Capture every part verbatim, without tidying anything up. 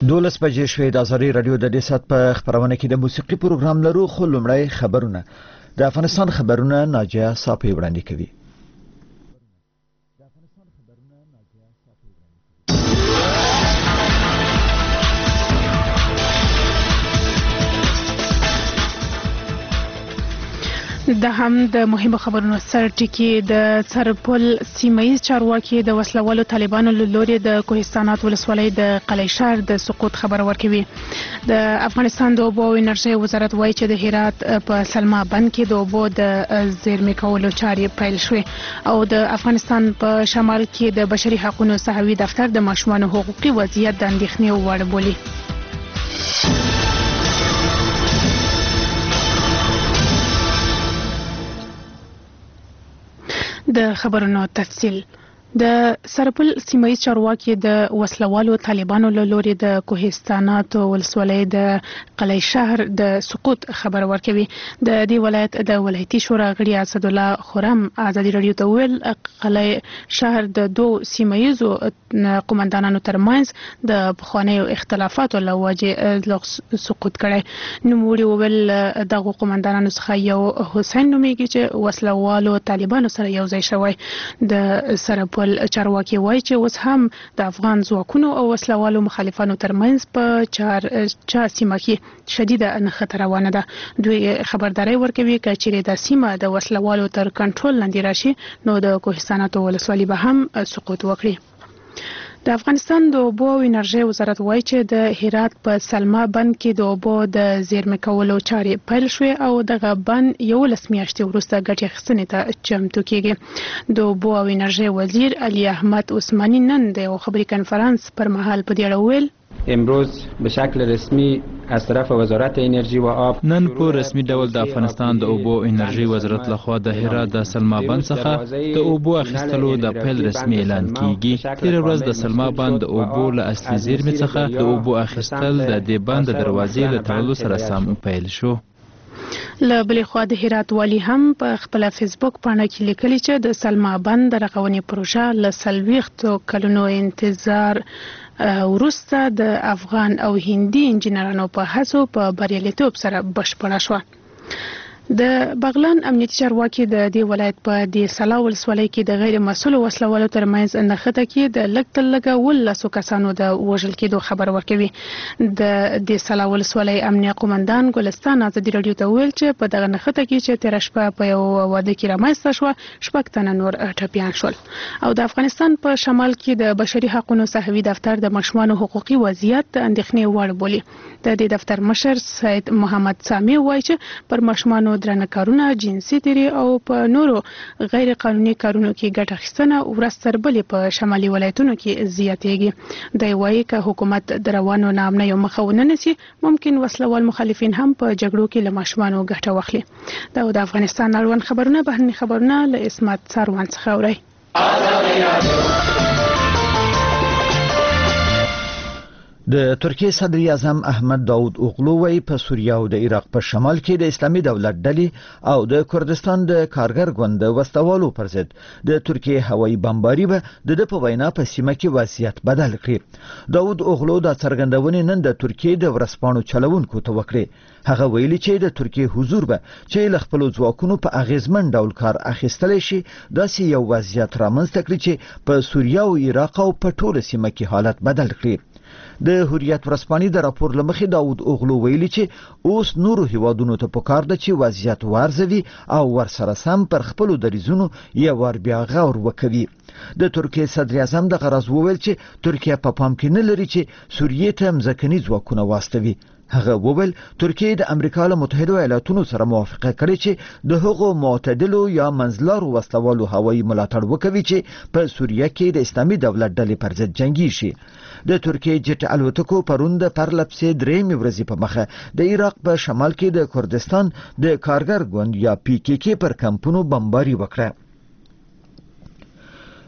دولس بجې شوې د ازادي رادیو د دې سات په خبرونه کې د موسیقي پروګرام لرو خو لومړی خبرونه د افغانستان خبرونه ناجیه صافي وړاندې کوي. د هم د مهمو خبرونو سر ټکی د سرپل سیمایي چارواکي د وسلوالو طالبانو له لوري د کوهستانات ولسوالۍ د قلعه شهر د سقوط خبر ورکوي. د افغانستان د اوبو او انرژي وزارت وایي چې د هرات په سلما بند کې د اوبو د زیرمې کولو چارې پیل شوې او د افغانستان په شمال کې د بشري حقوقو صحوي دفتر د ماشومانو حقوقي وضعیت د اندېښنې وړ بولي. د خبرونو تفصیل. د سرپل سیمایي چارواکي د وسلوالو طالبانو له لوري د کوهستانات ولسوالۍ د قلعه شهر د سقوط خبر ورکوي. د دې ولایت د ولایتي شورا غړي اسد الله خرم ازادي رادیو ته ویل قلعه شهر د دوه سیمایي قومندانانو ترمنځ د بخوانیو اختلافاتو له وجې سقوط کړي. نوموړي ویل دغه قومندانانو څخه یو حسین نومیږي چې وسلوالو طالبانو سره یو ځای شوی. د سرپل چارواکي وایي چې اوس هم د افغان ځواکونو او وسلوالو مخالفانو ترمنځ په چار چا سیمه کې شدیده نښته روانه ده. دوی خبرداري ورکوي چې چیرې د سیمه د وسلوالو تر کنټرول لاندې راشي نو د کوهستاناتو ولسوالۍ به هم سقوط وکړي. د افغانستان د اوبو او انرژي وزارت وایي چې د هرات په سلما بند کې د اوبو د زیرمې کولو چارې پیل شوې او دغه بند یولس میاشتې وروسته ګټې اخیستنې ته چمتو کیږي. د اوبو او انرژي وزیر علي احمد عثماني نن د یو خبري کنفرانس پر مهال په دې اړه ویل امروز به شکل رسمی از طرف وزارت انرژی و آب نن په رسمي ډول د افغانستان د اوبو انرژي وزارت لخوا د هرات د سلما بند څخه د اوبو اخیستلو د پیل رسمي اعلان کیږي. تیر ورځ د سلما بند د اوبو له اصلي زیرمې څخه د اوبو اخیستل د دې بند د دروازې له تړلو سره سم پیل شو. له بلې خوا د هرات والی هم په خپل فیسبوک باندې کې لیکلي چې د سلما بند د رغونې پروژه له څلوېښتو کلونو انتظار وروسته د افغان او هندي انجنیرانو په هڅو په بریالیتوب سره بشپړه شوه. د بغلان امنیتي چارواکي د دې ولایت په دې سلا ولسوالۍ کې د غیر مسؤل وسلوالو ترمنځ نښته کې د لږ تر لږه ولسو کسانو د وژل کېدو خبر ورکوي. د دې سلا ولسوالۍ امنیه قومندان ګلستان ازادي رادیو ته ویل چې په دغه نښته کې چې تیر شپه په یو واده کې رامنځته شوه شپږ تنه نور ټپیان شول. او د افغانستان په شمال کې د بشري حقوقو صحوي دفتر د ماشومانو حقوقي وضعیت د اندېښنې وړ بولي. د دې دفتر مشر سید محمد سامي وایي چې پر ماشومانو درنه کارونه جنسي تیری او په نورو غیر قانوني کارونو کې ګټه اخیستنه ورځ تر بلې په شمالي ولایتونو کې زیاتېږي. دی وایي که حکومت د روانو ناامنیو مخه ونه نیسي ممکن وسلوال مخالفین هم په جګړو کې له ماشومانو ګټه واخلي. دا د افغانستان اړوند خبرونه بهرني خبرونه له اسمت ساروان څخه اورئ. د ترکیه صدر اعظم احمد داود اوغلو وایي په سوریه او د عراق په شمال کې د اسلامي دولت ډلې او د کردستان د کارګر ګوند وسوالو پر ضد د ترکیه هوایي بمباري به د د په وینا په سیمه کې وضعیت بدل کړي. داود اوغلو د څرګندونې نن د ترکیه د ورسپانو چلوونکو ته وکړي. هغه ویلي چې د ترکیه حضور به چې ل خپل ځواکونو په اغیزمن ډول کار اخیستل شي داسې یو وضعیت رامنځته کړي چې په سوریه او عراق او په ټوله سیمه کې حالت بدل کړي. د هوریت ورسپاني د راپور لمخې داود اوغلو ویلي چې اوس نورو هیوادونو ته پکار ده چې وضعیت وارزوي او ورسره سم پر خپل دریزونو یو ور بیا غور وکوي. د ترکیه صدر اعظم د غرض وویل چې ترکیه په پام کې نه لري چې سوریه ته مځکني ځواکونه واستوي. هغه وویل ترکیه د امریکا له متحده ایالاتونو سره موافقه کړې چې د هغو معتدلو یا منځلارو وسلوالو هوایي ملاتړ وکوي چې په سوریه کې د اسلامي دولت ډلې پر ضد جنگیږي. د ترکیه جټ الوتکو پرون د پرلپسې درېمې ورځې په مخه د عراق په شمال کې د کردستان د کارګر ګوند یا پی کې کې پر کمپونو بمباري وکړه.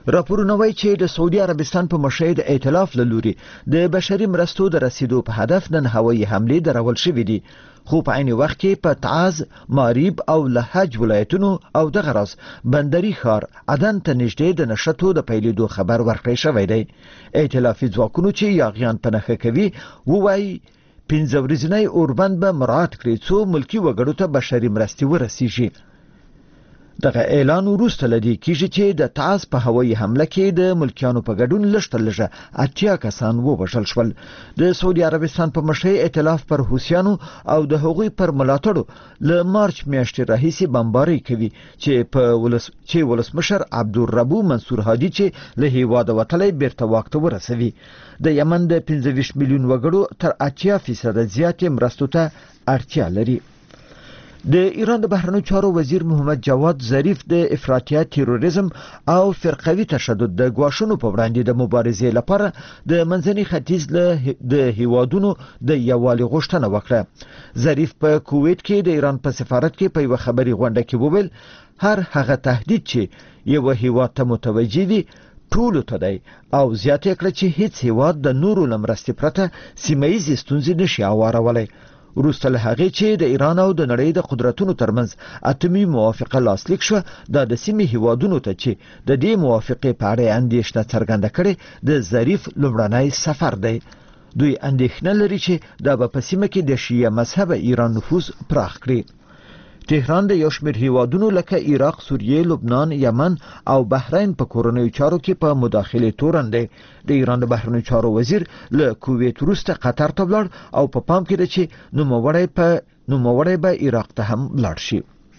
راپورونه وایي چې د سعودي عربستان په مشهد ائتلاف له لوري د بشري مرستو د رسیدو په هدف نن هوایي حملې درول شوې دي، خو په عین وخت کې په تعز، ماریب او لهج ولایتونو او دغه راز بندري ښار عدن ته نږدې د نشټو د پیلېدو خبر ورکړی شوی دی. ائتلافي ځواکونو چې یاغیان په نښه کوي ووایي پنځه ورځنی اوربند به مراعات کړي څو ملکي وګړو ته بشري مرستې ورسیږي. دغه اعلان وروسته لدی کیږي چې د تعز په هوایي حمله کې د ملکیانو په ګډون لږ لږه اتیا کسان ووژل شول. د سعودي عربستان په مشرۍ ائتلاف پر حوثیانو او د هغوی پر ملاتړو له مارچ میاشتې راهیسې بمباري کوي چې په ولس چې ولسمشر عبدالربو منصور هادي چې له هیواده وتلی بیرته واک ته ورسوي. د یمن د پنځه ویشت میلیون وګړو تر اتیا فیصده زیاتې مرستو ته اړتیا لري. د ایران د بهرنیو چارو وزیر محمد جواد ظریف د افراطیت، تروریزم او فرقوي تشدد د ګواښونو په وړاندې د مبارزې لپاره د منځني ختیځ له د هیوادونو د یووالي غوښتنه وکړه. ظریف په کویت کې د ایران په سفارت کې په یوه خبري غونډه کې وویل هر هغه تهدید چې یو هیواد ته متوجه وي ټولو ته دی او زیاته کړه چې هیڅ هیواد د نورو لمرستې پرته سیمه‌ییزې ستونزې نشي هوارولی. وروسته له هغې چې د ایران او د نړۍ د قدرتونو ترمنځ اتمي موافقه لاسلیک شوه، دا د سیمې هیوادونو ته چې د دې موافقې په اړه اندېښنه څرګنده کړې د ظریف لومړنی سفر دی. دوی اندېښنه لري چې دا به په سیمه کې د شیعه مذهب ایران نفوذ پراخ کړي. تهران د یو شمېر هیوادونو لکه عراق، سوریه، لبنان، یمن او بحرین په کورنیو چارو کې په مداخله تورن دی. د ایران د بهرنیو چارو وزیر له کویت وروسته قطر ته ولاړ او په پام کې دی چې نوموړی په نوموړی به عراق ته هم لاړ شي.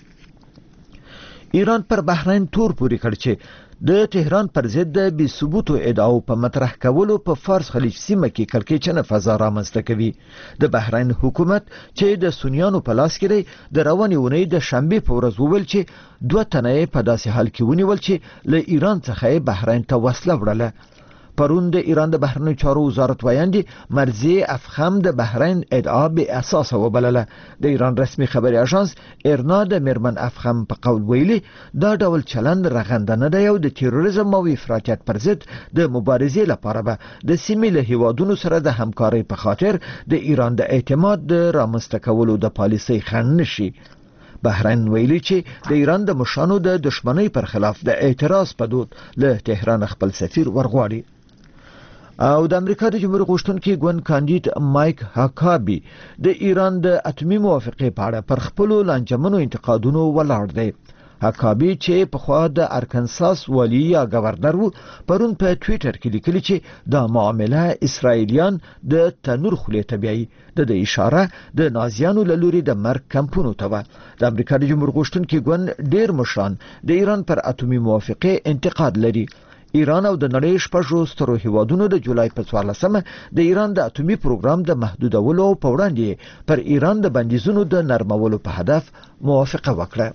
ایران پر بحرین تور پورې کړ چې د تهران پر ضد د بې ثبوتو ادعاو په مطرح کولو په فارس خلیج سیمه کې کړکېچنه فضا رامنځته کوي. د بحرین حکومت چې د سنیانو په لاس کې دی د روانې اونۍ د شنبې په ورځ وویل چې دوه تنه په داسې حال کې ونیول چې له ایران څخه بحرین ته وسله وړله. پرون د ایران د بهرنیو چارو وزارت ویاندې مرضیه افخم د بحرین ادعا بې اساسه وبلله. د ایران رسمي خبري اژانس ایرنا د میرمن افخم په قول ویلي دا ډول چلند رغنده نه دی او د تروریزم او افراطیت پر ضد د مبارزې لپاره به د سیمې له هیوادونو سره د همکارۍ په خاطر د ایران د اعتماد د رامنځته کولو د پالیسۍ خنډ نشي. بحرین ویلي چې د ایران د مشانو د دشمنۍ پر خلاف د اعتراض په دود له تهران خپل سفیر ورغواړي. او د امریکا د جمهور غوښتونکي ګوند کاندید مایک هاکابي د ایران د اتمي موافقې په اړه پر خپلو لانجمنو انتقادونو ولاړ دی. هاکابي چې په خوا د ارکنساس والی یا گورنر وو پرون په ټوئیټر کې لیکلي چې دا معامله اسرائیلیان د تنور خولې ته بیایي. د د اشاره د نازیانو له لوري د مرګ کمپونو ته وه. د امریکا د جمهور غوښتونکي ګوند ډیر مشران د ایران پر اتمي موافقې انتقاد لري. ایران او د نړۍ شپږو سترو هیوادونو د جولای په څوارلسمه د ایران د اتمي پروګرام د محدودولو په وړاندې پر ایران د بندیزونو د نرمولو په هدف موافقه وکړه.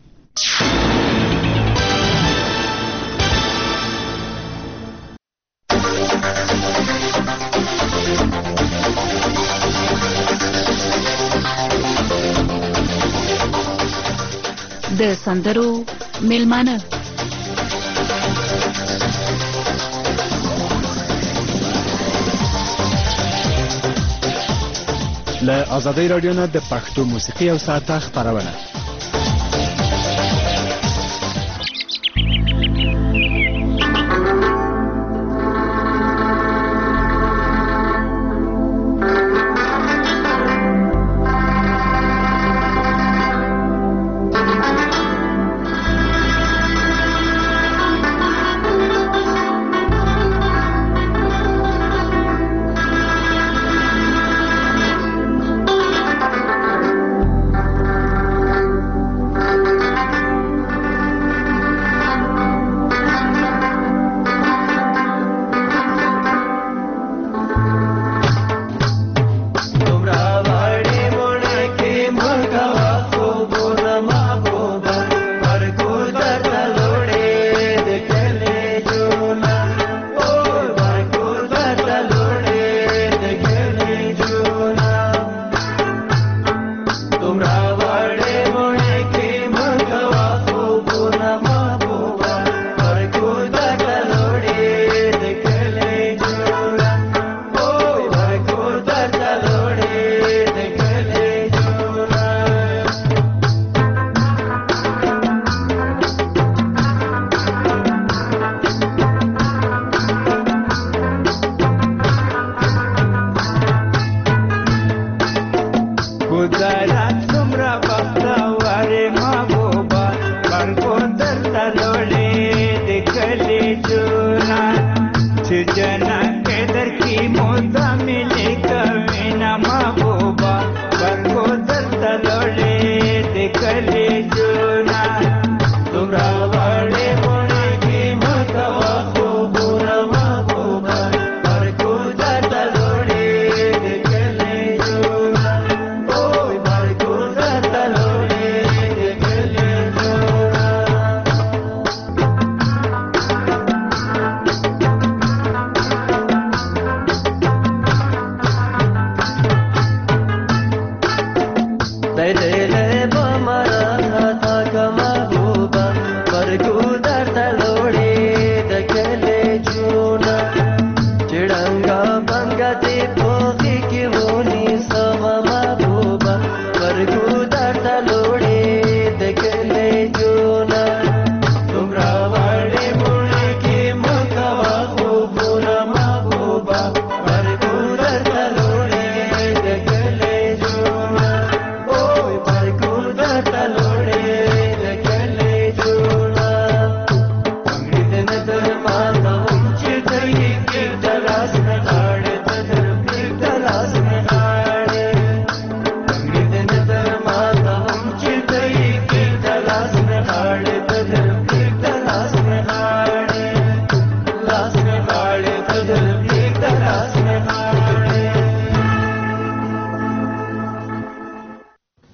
د سندرو میلمانه له آزادۍ رادیو نه د پښتو موسیقي او ساعته خپرونه.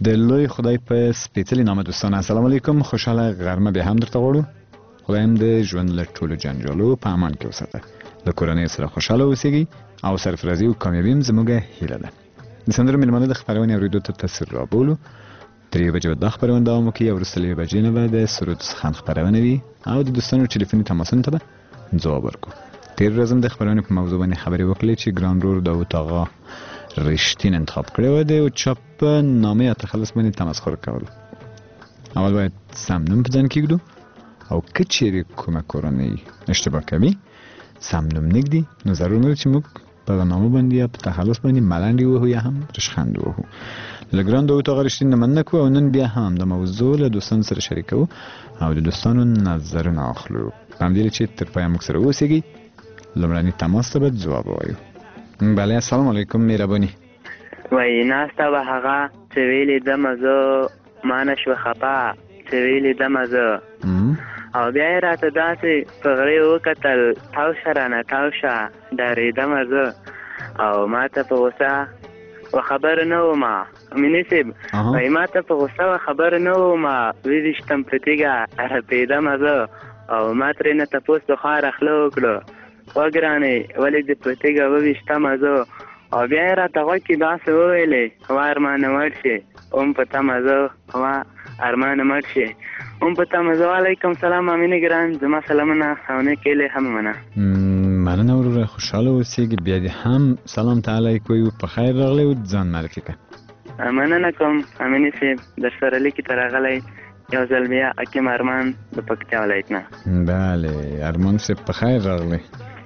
د لوی خدای په سپېڅلي نامه دوستان السلام علیکم، خوشاله غرمه به هم درته غواړو. خدای هم د ژوند له ټولو جنجالو په امان کې وساته، له کورنۍ سره خوشاله اوسئ او سرفرازي او کامیابي هم زموږ هیله ده. د سندرو میلمانه د خپرونې اورېدو ته تاثیر رابولو. تر یوې بجې به دا خپرونه دوام وکړي او وروسته له یوې بجې نه به د سرود سخن خپرونه وي او د دوستانو ټلیفوني تماسونو ته به ځواب ورکړو. تېر ورځ هم د خپرونې په موضوع باندې خبرې وکړې چې ګران ورور داود آغا رښتین انتخاب کړی و د چاپ په نامې یا تخلص باندې تمسخر کول. اول باید سم نوم په ځان کېږدو او که چیرې کومه کورنۍ اشتباه کوي سم نوم نږدي، نو ضرور نه ده چې موږ په نامه باندې یا په تخلص باندې ملنډې ووهو یا هم رشخند ووهو. له ګران داود آغا رښتین نه مننه کوو او نن بیا هم د موضوع له دوستانو سره شریکوو او د دوستانو نظرونه اخلو. په همدې چې تر پایه موږ سره اوسئ. لومړني تماس ته به ځواب ووایو. بله، السلام علیکم، مهرباني. وایي ناسته به هغه چې ویلې دمه زه ما نه شوه خفه چې ویلې دمه زه او بیا یې راته داسې په غرې وکتل تاو شه رانه تاو شه ډارېدمه زه او ما ته په غوسه و خبر نه ومه مینې صاحب وایي ما ته په غوسه و خبر نه ومه ویدشتم په تیږه رپېدمه زه او ما ترې نه تپوس د خوا راخله وکړو وګرانې ولې دې په تیږه وویشتمه زه او بیا یې راته غوږ کې داسې وویلې وا ارمانه مړ شي اوم په تمه زه وا ارمانه مړ شي اوم په تمه زه. وعلیکم سلام امینې ګران، زما سلامونه او نیکې هیلې هم منه. مننه وروره، خوشحاله اوسېږي. بیا دې هم سلام تعالی کوي، په خیر راغلی او ځان معرفي کړه. مننه کوم امینې صاحب، در سره لیکي ته راغلی یو ځل بیا حکیم ارمان د پکتیا ولایت نه. بله ارمان صاحب په خیر راغلی.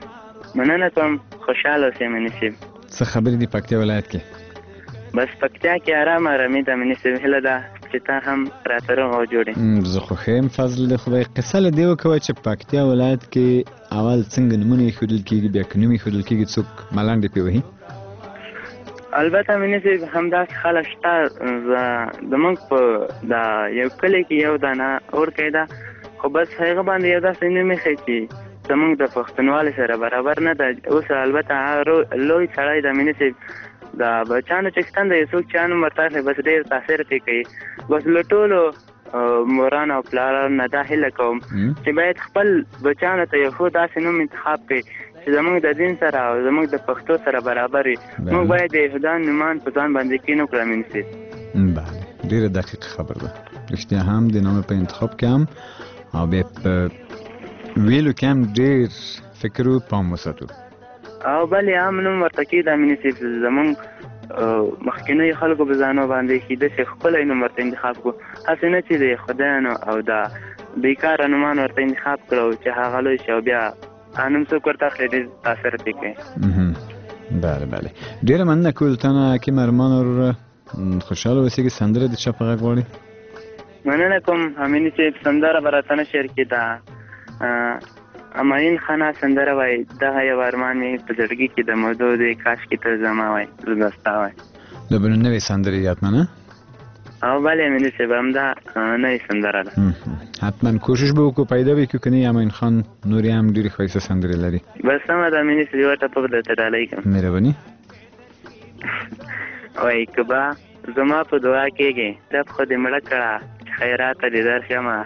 مننه کوم، خوشحاله اوسې امینې صاحب. څه خبرې دي پکتیا ولایت کې؟ بس پکتیا کې آرام آرامي ده امینې صاحب، هیله ده چې تا هم راته روغ او جوړ یې. زه خو ښه یم فضل د خدای. قصه له دې وکوه چې پکتیا ولایت کې اول څنګه نومونه ایښودل کېږي، بیا که نوم ایښودل کېږي څوک ملنډې پرې وهي؟ البته امینې صاحب همداسې خلک شته. زموږ په دا یو کلي کې یو دانه اورکی ده، خو بس هغه باندې یو داسې نوم ایښی چې زموږ د پښتونوالي سره برابر نه ده. اوس البته هغه لوی سړی د امینې صاحب د بچیانو چې شتن د یو څوک چا نوم ورته اخلي بس ډېر تاثیر پرې کوي. بس له ټولو مورانو او پلارانو نه دا هیله کوم چې باید خپل بچیانو ته یو ښه داسې نوم انتخاب کړي چې زموږ د دین سره او زموږ د پښتو سره برابر وي. موږ باید د یهودانو نومان په ځان باندې کښېنو کړو امینې صاحب. بله ډېره دقیق خبر ده. رښتیا هم د نامه په انتخاب کې هم او بیا په ویلو کې هم ډېر فکر و پام وساتو او بلې هم نوم ورته کېږي امینې صاحب. زموږ مخکینیو خلکو په ځانو باندې کې داسې ښکلی نوم ورته انتخاب کړو، هسې نه چې د خدایانو او د بېکاره نومان ورته انتخاب کړو چې هغه لوی شي او بیا نوم څوک ورته اخلي ډېر تاثیر پرې کوي. بله بله ډېره مننه کوو له تا نه حکیم ارمان وروره. خوشحاله اوسېږي. سندره د چا په غږ غواړې؟ مننه کوم امینې صاحب، سندره به راته نه شعر کې ده اماین خانه سندره وایي دغه یو ارمان مې په زړګي کې د مودو دی کاشکې ته زما وای زه به ستا وای. د بلو نوې سندرې یادمنه؟ او بلې امینې صاحب همدا نوې سندره ده. حتما کوشش به وکړو پیدا به کړو، که نه امین خان نورې هم ډېرې ښایسته سندرې لري. بس سمه ده امینې صاحب، یوه ټپه به درته ډالۍ کړم. مهرباني. وایي که به زما په دعا کېږي ټپ خو دې مړه کړه چې خیرات ته دې درشمه.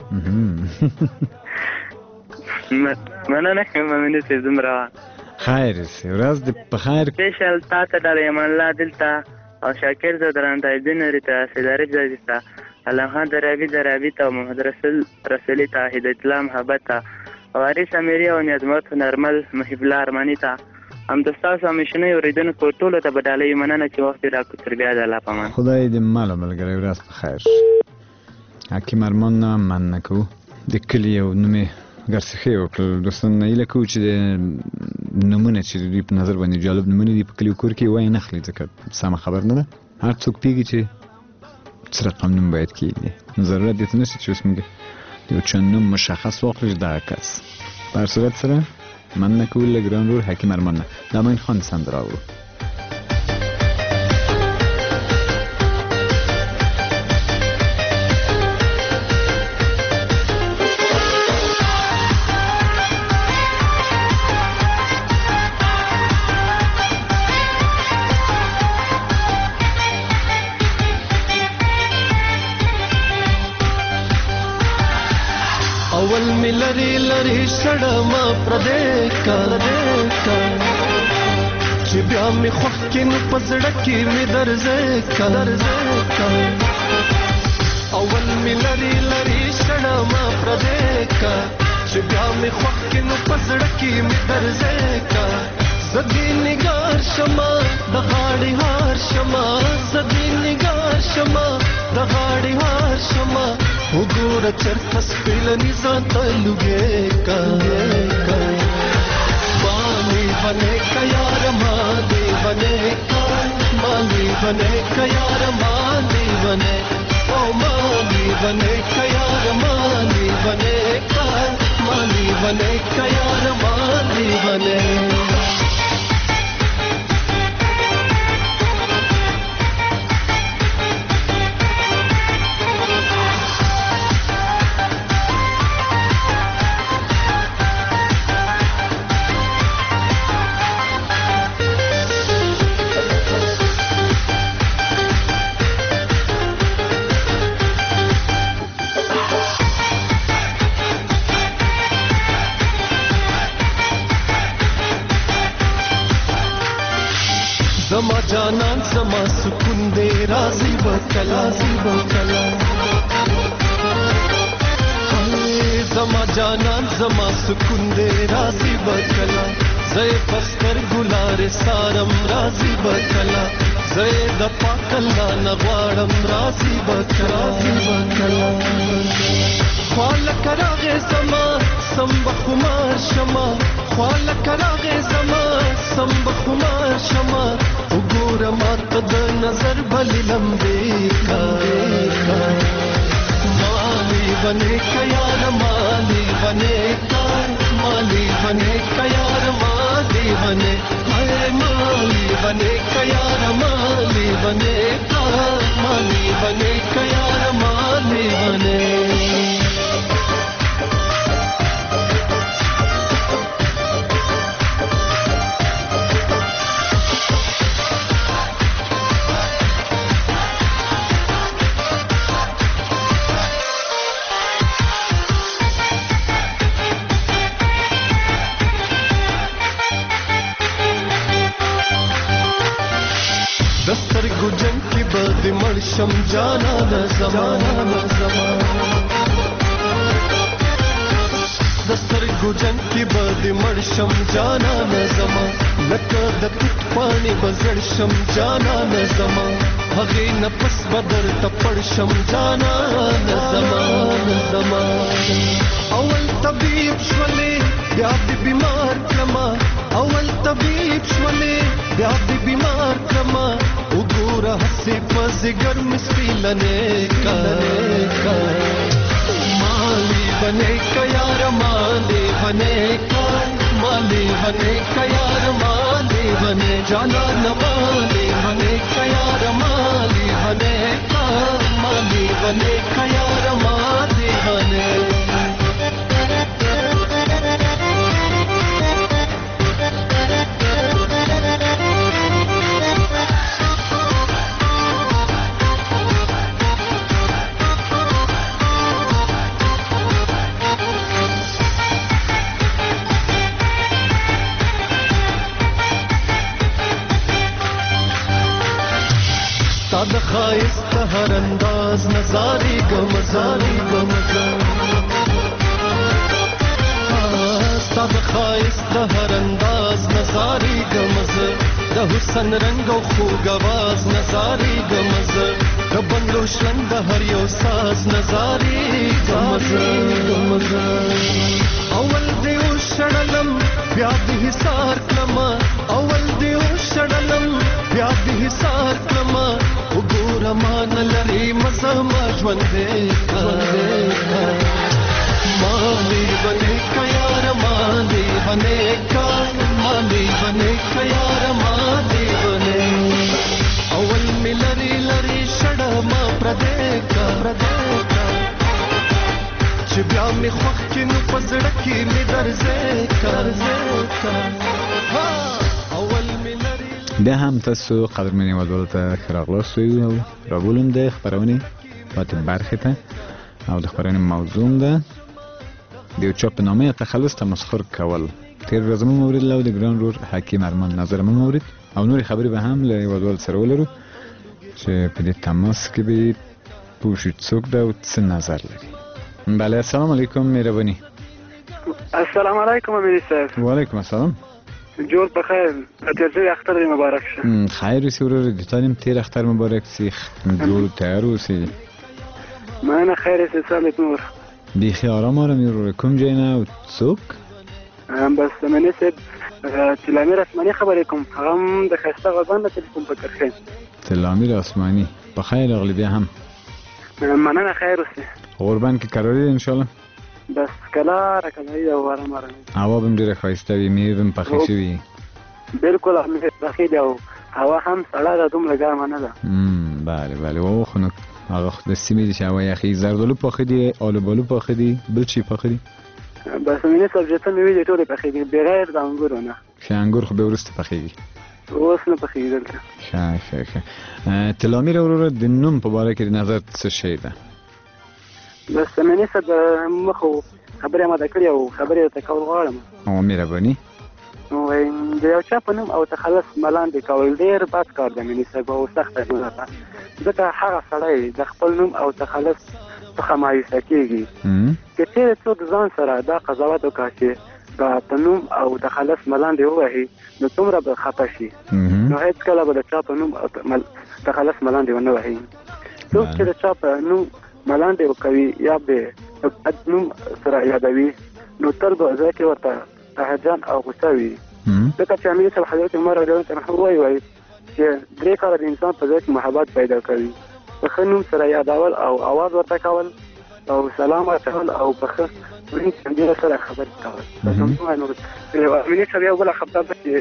مننه کوم امینې صاحب، دومره خیر سي ورځ دې په خیر. سپیشل تا ته ډالۍ یم الله دلته او شاکر زه درانته الدین ریته سیداري جزازي ته علام خان درابي درابي ته محمد رسول رسولي ته هدایت الله محبت ته وارث امیري او نیازمت نرمل محب الله ارماني ته همدا ستاسو همیشنۍ اورېدونکو ټولو ته به ډالۍ مننه چې وخت یې راکړو. تر بیا د الله په امان. خدای دې مال او ملګری ورځ په خیر. حکیم ارمان نه مننه کوو. د کلي یو نوم یې ګرڅخې وکړل. دوستان هیله کوو چې د نومونه چې دوی په نظر باندې جالب نومونه دي په کلي کور کې وایي نه اخلي، ځکه سمه خبر نه ده. هر څوک پوهېږي چې څه رقم نوم باید کېږدي. ضرورت دې ته نشته چې اوس موږ د یو چا نوم مشخص واخلو چې دغه کس. په هر صورت سره مننه کوو له ګران ورور حکیم ارمان نه. د امین خان سندره اورو. لري لري شړه ما پردې کا چې بیا مې خوښ کې نو په زړه کې مې درځې کا اول مې لري لري شړه ما پردې کا چې بیا مې خوښ کې نو په زړه کې مې درځې کا زدی نگار شما د غاړې هار شما زدی نگار شما د غاړې هار شما وګوره چرته سپېلني ځان ته لوګې کا مالې بنې که یار مالې بنې کا مالې بنې که یار مالې بنې او مالې بنې که یار مالې بنې کا مالې بنې که یار مالې بنې زما جانان زما سکون دے راضی بکلا زما جانان زما سکون دے راضی بکلا زے پستر گلار سارم راضی بکلا زے د پاک الله نغواړم راضی بکلا خواله کراغه زما سم بخمار شما خواله کراغه زما سم بخمار شما وګوره ماته د نظر بلې لمبې کا مالې بنې که یار مالې بنې کا مالې بنې که یار مالې بنې هی مالې بنې که یار مالې بنې کا مالې بنې که یار مالې بنې دسترګو جنگ کې به د مړ شم جانانه زمانه دسترګو جنگ کې به د مړ شم جانانه زما لکه د توت پاڼې به زړ شم جانانه زما هغې نه پس به درته پړ شم جانانه زما اول طبیب شولې بیا دې بیمار کړمه اول طبیب شولې بیا دې بیمار کړمه وګوره هسې په ځګر مې سپېلنې کا مالې بنې که یار مالې بنې کا مالې بنې که یار مالې بنې جانانه مالې بنې که یار مالې بنې کا مالې بنې که یار مالې بنې د خایست هر انداز نظاری گمزاری گمزار ستا د خایست هر انداز نظاری گمزار د حسن رنگ او خوږ آواز نظاری گمزار د بنګلو شلنګ د هر یو ساز نظاری گمزار اول دې وشړلم بیا دې حصار کړمه اول دې وشړلم بیا دې حصار کړمه وګوره ما نه لري مزه ما ژوندې مالې بنې که یار مالې بنې کا مالې بنې که یار مالې بنې اول مې لري لري شړه ما پردې کا چې بیا مې خوښ کې نو په زړه کې مې درځې کا بیا هم تاسو قدرمنې ودولو ته ښه راغلاست وایو او رابولم د خپرونې پاتې برخې ته او د خپرونې موضوع ده د یو چا په نامه تخلص تمسخر کول. تیر ورځ مو مورید له د ګران رور حکیم ارمان نظر مو مورید او نور خبرې به هم له ودول سره ولرو چې په دې تماس کې به پوښتنه څوک دا او څه نظر لري. بله السلام علیکم مهرباني. السلام علیکم امیر صاحب. وعلیکم السلام. جوړ په خیر. تیر اختر مبارک شه. خیر اوسې ورور د تانیم تیر اختر مبارک سي. جوړ تیار اوسې. مننه خیر اوسې سلامت نور. بیخي آرام آرام ورور. کوم ځای نه او څوک؟ بس منی صاحب تلامیر اسماني خبرې کوم. هغه هم د ښایسته غزان نه تلیفون په کرښې. تلامیر اسماني په خیر راغلی بیا هم. مننه خیر اوسې. قربان کې قرار دی ان شاء الله. بس کله راکړی او آرام آرام. هوا به ډیره ښایسته وي، میوې هم پخې شوي. بالکل میوې پخې دي او هوا هم سړه ده، دومره ګرمه نه ده. بله بله او خو نو هغه د سیمې چې هوا یخي زردالو پخې دي، آلوبالو پخې دي، بل چی پخې دي؟ بس مینې سبزیجات میوې دي ټولې پخې دي بغیر د انګورو نه. ښه انګور خو به وروسته پخېږي. اوس نه پخېږي دلته. ښه ښه ښه. تلامیر وروره د نوم په باره کې د نظر څه شی ده؟ بس مینې صاحب مخ خبرې ماده کړې او خبرې ته کول غواړم. او مهرباني. وای د یو چا په نوم او تخلص ملاندې کول ډېر بد کار دی مینې صاحب او سخته ګناه ده. ځکه هغه سړی د خپل نوم او تخلص څخه مایوسه کېږي. که چېرې څوک ځان سره دا قضاوت وکړي چې په نوم او تخلص ملاندې ووهي نو څومره به خفه شي. نو هېڅکله به د چا په نوم او تخلص ملاندې ونه وهي. څوک چې د چا په نوم ملاندې وکوي یا به بد نوم سره یادوي نو تل به ځای کې ورته قهرجن او غوسه وي. ځکه چې امیر صاحب حضرت عمر رضی الله عنه وایي وایي چې درې کاله د انسان په ځای کې محبت پیدا کوي. په ښه نوم سره یادول او اواز ورته کول او سلام اچول او په ښه ورین چندېره سره خبرې کول. امیر صاحب یو بله خبره ده چې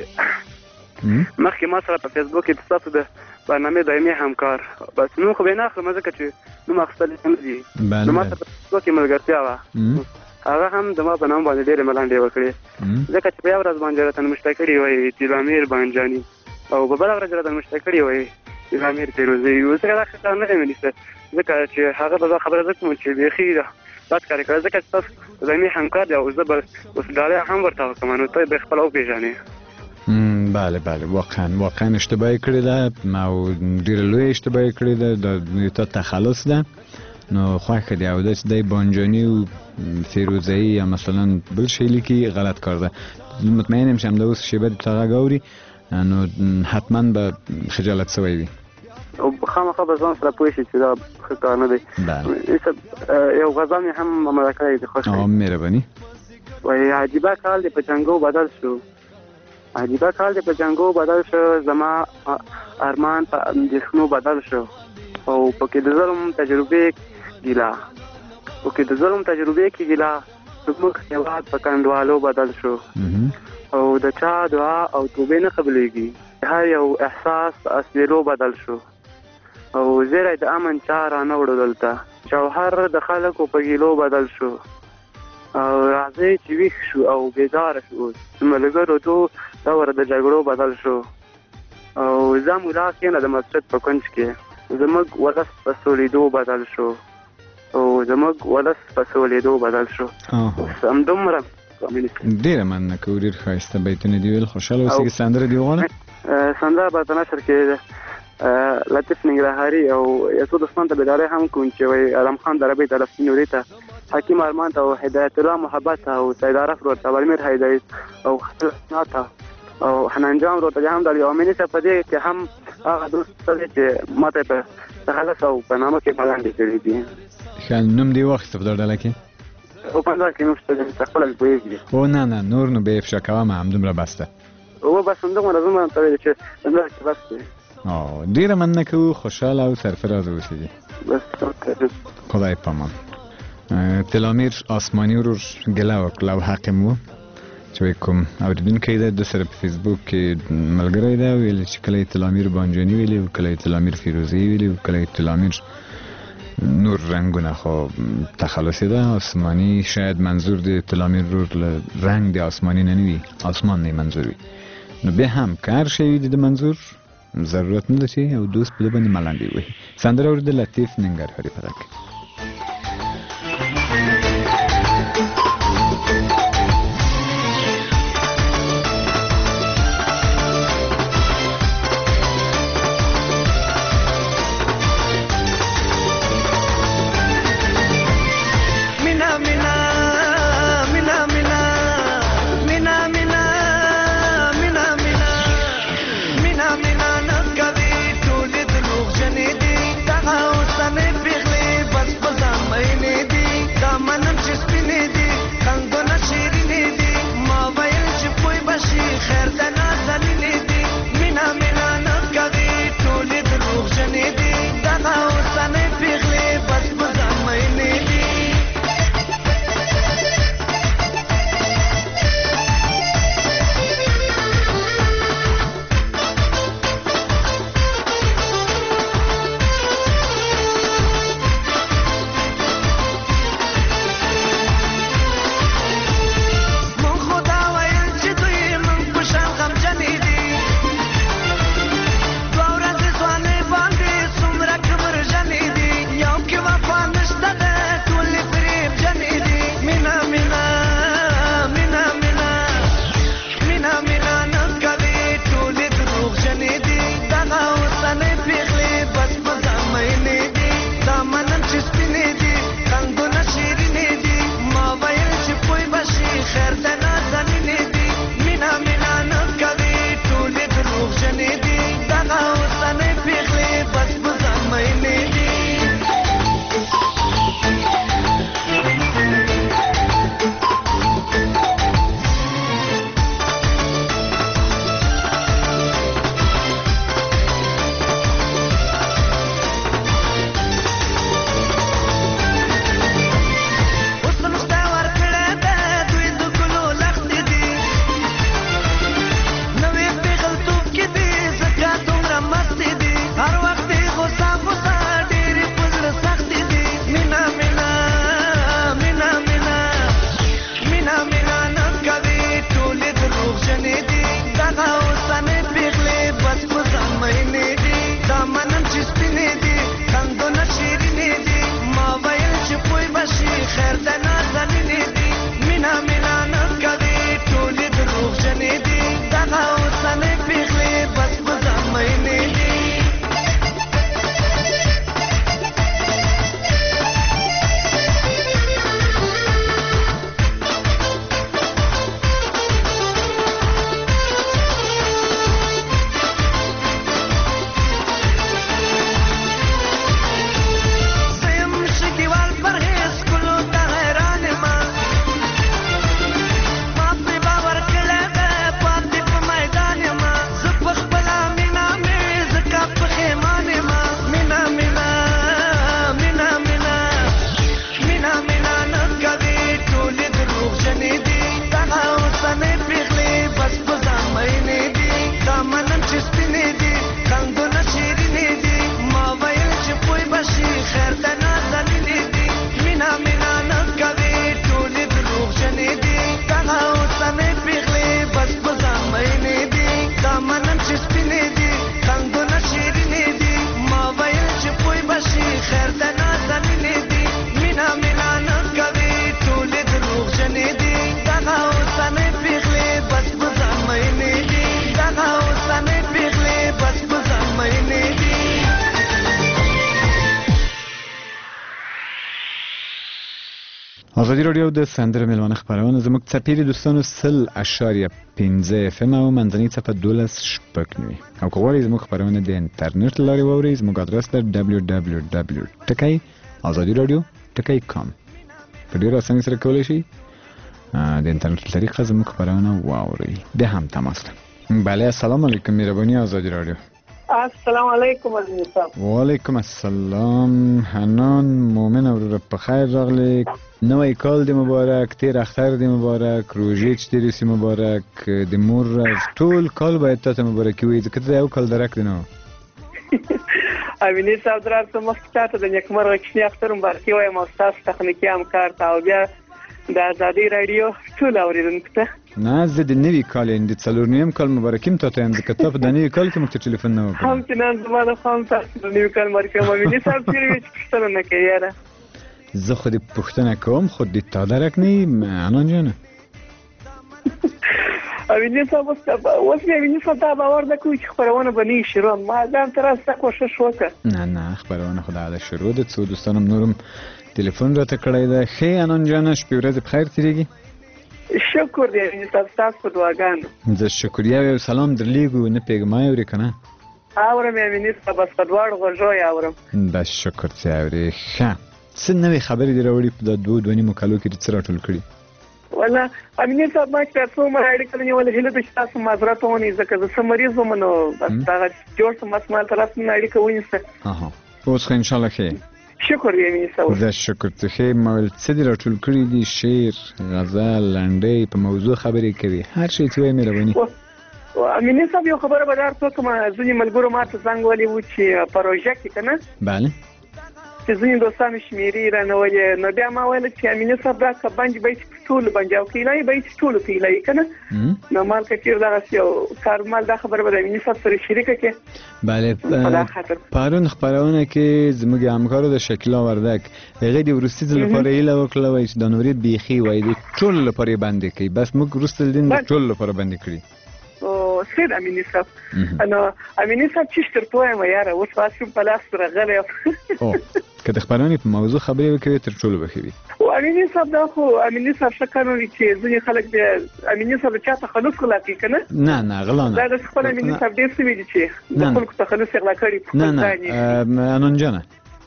مخکې ما سره په فیسبوک کې ستاسو د برنامې دایمي همکار بس نوم خو به یې نه اخلم ځکه چې نوم اخیستل یې نه دي. نو ما سره په فیسبوک کې ملګرتیا وه. هغه هم زما په نام باندې ډېرې ملنډې وکړې ځکه چې په یوه ورځ باندې راته نوشته کړي وایي تلامیر بانجاني او په بله ورځ راته نوشته کړي وایي تلامیر فیروزي. ځکه دا ښه کار نه دی مینې صاحب ځکه چې هغه به دا خبره زه کوم چې بیخي ده بد کار یې کړی ځکه چې تاسو دایمي همکار دی او زه به اوس ډالۍ هم ورته وکړم نو ته به خپله وپېژنې. بله بله واقعا واقعا اشتباه کړې ده او ډېره لویه اشتباه کړې ده. د تا تخلص ده نو خوښه دی او داسې دی بانجاني او فیروزه‌ای یا مثلا بل شی لیکي غلط کار ده. مطمئن یم چې همدا اوس شیبه د تا غږ اوري نو حتما به خجالت سوی وي او خامخا به ځان سره پوه شي چې دا ښه کار نه دی. یو غزل مې هم اماده کړی دی خوښ دی. مهرباني. وایي عجیبه کال دی په جنګو بدل شو عجیبه کال دی په جنګو بدل شو زما ارمان په اندېښنو بدل شو او پکې د ظلم تجربې ګیلا پکې د ظلم تجربې کې ګیلا زموږ هېواد په کنډوالو بدل شو او د چا دعا او توبې نه قبلېږي. هر یو احساس په اسویلو بدل شو او زیری د امن چا رانه وړو دلته جوهر د خلکو په ګیلو بدل شو او راځئ چې ویښ شو او بیداره شو اوس ملګرو تو دور د جګړو بدل شو او زه ملا کېنه د مسجد په کونج کې زموږ ولس په سولېدو بدل شو او زموږ ولس په سولېدو بدل شو. همدومره ډېره مننه کوو. ډېر ښایسته بیتونه دي ویل. خوشحاله اوسېږي. سندره دې وغواړه؟ سندره به په نشر کې لطیف ننګرهاري او یو څو دوستانو ته بیدارۍ هم کوم چې وایي علم خان دربۍ ته لفظي نوري ته حکیم ارمان ته او هدایت الله محبت او سید عرف ورته ولمیر هیدایت او خلصنا ته او حنان جان ورته هم د یو امیني صاحب په دې کې هم هغه دوست دی چې ما ته په تخلص او په نامه کې ملاندې کړي دي. ښه نوم دې واخیسته په دا ډله کې؟ او په دا کې نوم شته چې خپله مې پوهېږي. او نه نه نور نو به افشا کوم همدومره بس ده. او بس همدومره زما ته ویل چې همدومره چې بس دی. او ډېره مننه کوو. خوشحاله او سرفراز اوسېږي. بس خدای پامان. تلامیر آسماني ورور ګیله وکړه او حق مو چې کوم اوریدونکی دی د سره په فیسبوک کې ملګری دی ویل چې کله تلامیر بانجاني ویلي او کله تلامیر فیروزي ویلي او کله تلامیر نور رنگونه خو تخلصی ده. آسمانی شاید منظور دی تلامیر رو رنگ دی آسمانی ننوی آسمان نی منظور وی نو به هم کار شوی دی منظور ضرورت نداشتی او دوست بده بانی ملندی وی. سندره ورده لطیف ننگرهاری پدک ازادي رادیو د سندره ملوانه خبرونه زموږ څپېړې دوستانو سل اشاریه پنځه اف ام او منځنۍ څپه دولس شپږ نوي او که غواړئ زموږ خبرونه د انټرنیټ له لارې واورئ زموږ ادرس ده دبلیو دبلیو دبلیو ټکی ازادي رادیو ټکی کام. په ډېره اسانۍ سره کولی شئ د انټرنیټ له طریقه زموږ خبرونه واورئ. بیا هم تماس ده. بله السلام علیکم مهرباني ازادي رادیو. السلام علیکم عزیز صاحب. وعلیکم السلام حنان مومن او په خیر راغلی. نوی کال دی مبارک، تیر اختر دی مبارک، روژې چې تېرې سي مبارک، د مور ورځ، ټول کال باید تاته مبارکي وي ځکه ته د یو کال درک دی نو. امیني صاحب درته مخکې تاته د نیکمرغه کوچني اختر مبارکي وایم او ستاسو تخنیکي همکار ته او بیا د ازادي راډیو ټول اورېدونکو ته. نه زه د نوي کال یم د څلور نویم کال مبارکي م تاته یم ځکه تا په د نوي کال کې موږ ته ټلیفون نه وکړو. همچنان زما د خوا هم تاسو د نوي کال مبارکي وایم. امیني صاحب چېرې وې چې پوښتنه نه کوې یاره؟ زه خو دې پوښتنه کوم خو د تا درک نه یي عنان جانه. امیني صاحب اوس مې امیني صاحب دا باور نه کوي چې خپرونه به نه وي شروع. ما دا هم تر اوسه کوښښ وکړه. نه نه خپرونه خو دا ده شروع ده. څو دوستانو هم نور هم تلیفون راته کړی ده. ښې عنان جانه شپې ورځې په خیر تېرېږي؟ شکر دی امیني صاحب ستاسو په دعاګانو. زه شکریه او سلام درلیږو نه پوهېږم ما اورې که نه؟ اورم امیني صاحب بس په دواړو غوږو یې اورم. بس شکر چې اورې. ښه څه نوې خبرې دې راوړي په دا دوه دوه نیمو کالو کې دې څه راټول کړي؟ والله امیني صاحب ما چې څو عمر اړیکه نیولې هیله ده چې تاسو معذرت ومنئ ځکه زه څه مریض وم نو بس دغه جوړ شم بس ما ته راسم اړیکه ونیسه. اها اوس خو انشاءالله ښه. شکر دی امیني صاحب. زه شکر ته ښې. ما ویل څه دې راټول کړي دي؟ شعر، غزل، لنډۍ، په موضوع خبرې کوي هر شی چې وایي مهرباني. امیني صاحب یو خبره به درته وکړم. ځینې ملګرو ما ته زنګ وهلی و چې پروژه کې که نه بله چې ځینې دوستانو شمېرې رانولې نو بیا ما ویل چې امیني صاحب دا که بند به یې چې ټولو بند او که ایله یې به یې چې ټولو په ایله یې که نه نو مال که چېر دغسې یو کارمال دا خبره به د امیني صاحب سره شریکه کړې. بله پرون خپرونه کې زموږ همکارو د شکیلا وردک هغې د وروستي ځل لپاره هیله وکړه وایي چې دا نورې بیخي وایي د ټولو لپاره یې بندې کوي. بس موږ وروسته دین د ټولو لپاره بندې کړي. او سید امیني صاحب نو امیني صاحب چې درته وایم یاره اوس واسم په لاس سره غلی او که د خپرونې په موضوع خبرې وکړې تر ټولو به ښه وي. او امیني صاحب دا خو امیني صاحب ښه کار وي چې ځینې خلک بیا امیني صاحب چا تخلص غلا کوي که نه؟ نه نه غلا نه. دا د خپل امیني صاحب ډېر څه وي چې د خلکو تخلص یې غلا کړي. نه نه عنان جانه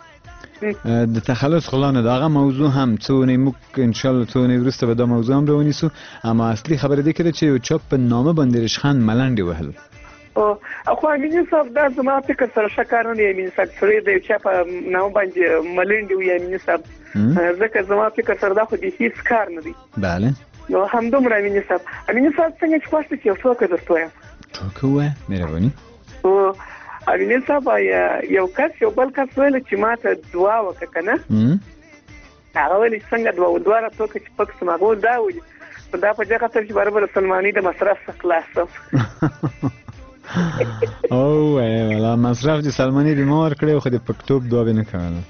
د تخلص غلا نه. د هغه موضوع هم څو ونې موږ انشاءالله څو ونې وروسته به دا موضوع هم راونیسو. اما اصلي خبره دې کړه چې یو چا په نامه باندې رشخان ملنډې وهل. او خو امیني صاحب دا زما فکر سره ښه کار نه دی. امیني صاحب سړی د یو چا په نامه باندې ملنډې وي امیني صاحب ځکه زما فکر سره دا خو د هیڅ کار نه دی. بله نو همدومره امیني صاحب. امیني صاحب څنګه چې خوښ دی چې یو ټوکه درته وایم. ټوکه ووایه مهرباني. امیني صاحب یو کس یو بل کس ویل چې ما ته دعا وکړه که نه هغه ویل چې څنګه دعا دواړه ټوکه چې پک سم هغه ویل دا ویل دا په دې خاطر چې برابر سلماني د مصرف څخه خلاص شم. او والا مصرف د سلماني دې ما ورکړی خو د پکتوب دعا به نه کوله.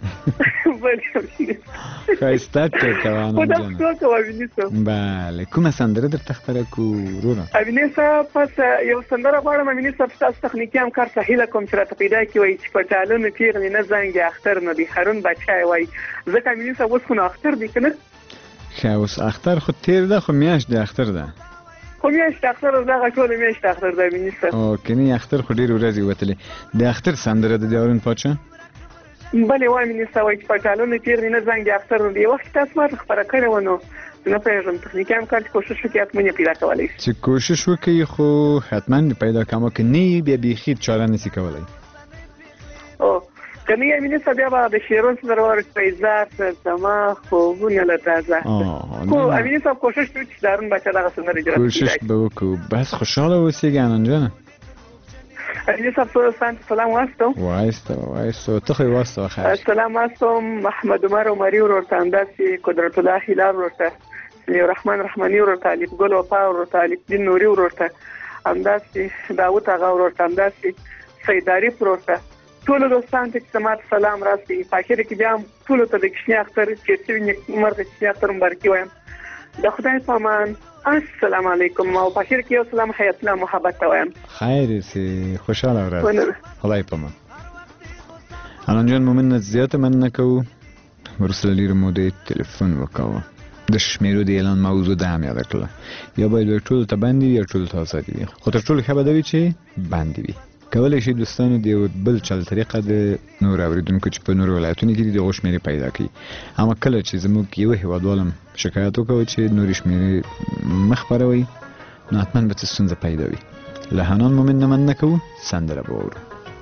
ښایسته ټوکه وه عنان جانه. بله کومه سندره درته خپره کړو وروره؟ امیني صاحب پس یو سندره غواړم امیني صاحب ستاسو تخنیکي همکار ته هیله کوم چې راته پیدا کړي وایي چې په ټالونو پیغلې نه زنګ اختر نه دی هارون بچی وایي ځکه امیني صاحب اوس خو نو اختر دی که نه؟ ښه اوس اختر خو تېر ده خو میاشت د اختر ده. خو میاشت اختر دغه ټوله میاشت اختر ده امیني صاحب. او که نه اختر خو ډېرې ورځې وتلې. د اختر سندره ده د هارون پاچا؟ بلې وایي امیني صاحب وایي چې په ټالونو پیغلې نه زنګ اختر نه دی. یو وخت تاسو ما ته خپره کړې وه نو نه پوهېږم تخنیکي همکار چې کوښښ وکړي حتما یې پیدا کولی شي. چې کوښښ وکړي خو حتما یې پیدا کوم که نه یې بیا بیخي چاره نشي کولی. او که نه یې امیني صاحب بیا به د شعرونو سره ورسپیزار زما خوبونه له تازه خو امیني صاحب کوښښ وکړي چې د هارون بچه دغه سندرې اجرا کړي. کوښښ به وکړو. بس خوشحاله اوسېږي عنان جانه. امیني صاحب ټولو ستاسو ته سلام واستوم. وایسته وایسته ته خو یې واستوه خیر. سلام واستوم احمد عمر عمري ورور ته همداسې قدرت الله هلال ورور ته سمیع رحمان رحماني ورور ته الف ګل وفا ورور ته الف دین نوري ورور ته همداسې داود اغا ورور ته همداسې سید عارف ورور ته ټولو دوستانو ته چې زما ته سلام راسي. په اخر کې بیا هم ټولو ته د کوچني اختر چې څه وي نیکمرغه کوچني اختر مبارکي وایم. د خدای په امان السلام علیکم او په اخر کې یو سلام حیات الله محبت ته وایم. خیر سي خوشاله ورځ خدای په امان. عنان جان مومن زیاته مننه کوو وروسته له ډېرې مودې تلیفون وکاوه. د شمیرو د اعلان موضوع دا هم یاده کړله. یا باید وایي ټولو ته بندې وي یا ټولو ته ازادي وي، خو تر ټولو ښه به دا وي چې بندې وي. کولی شي دوستانو د یو بل چل طریقه د نور اورېدونکو چې په نورو ولایتونو کې دي د هغو شمېرې پیدا کړي. اما کله چې زموږ یو هېوادوال هم شکایت وکړو چې نورې شمېرې مه خپروئ، نو حتما به څه ستونزه پیدا وي. له حنان مومن نه مننه کوو، سندره به واورو.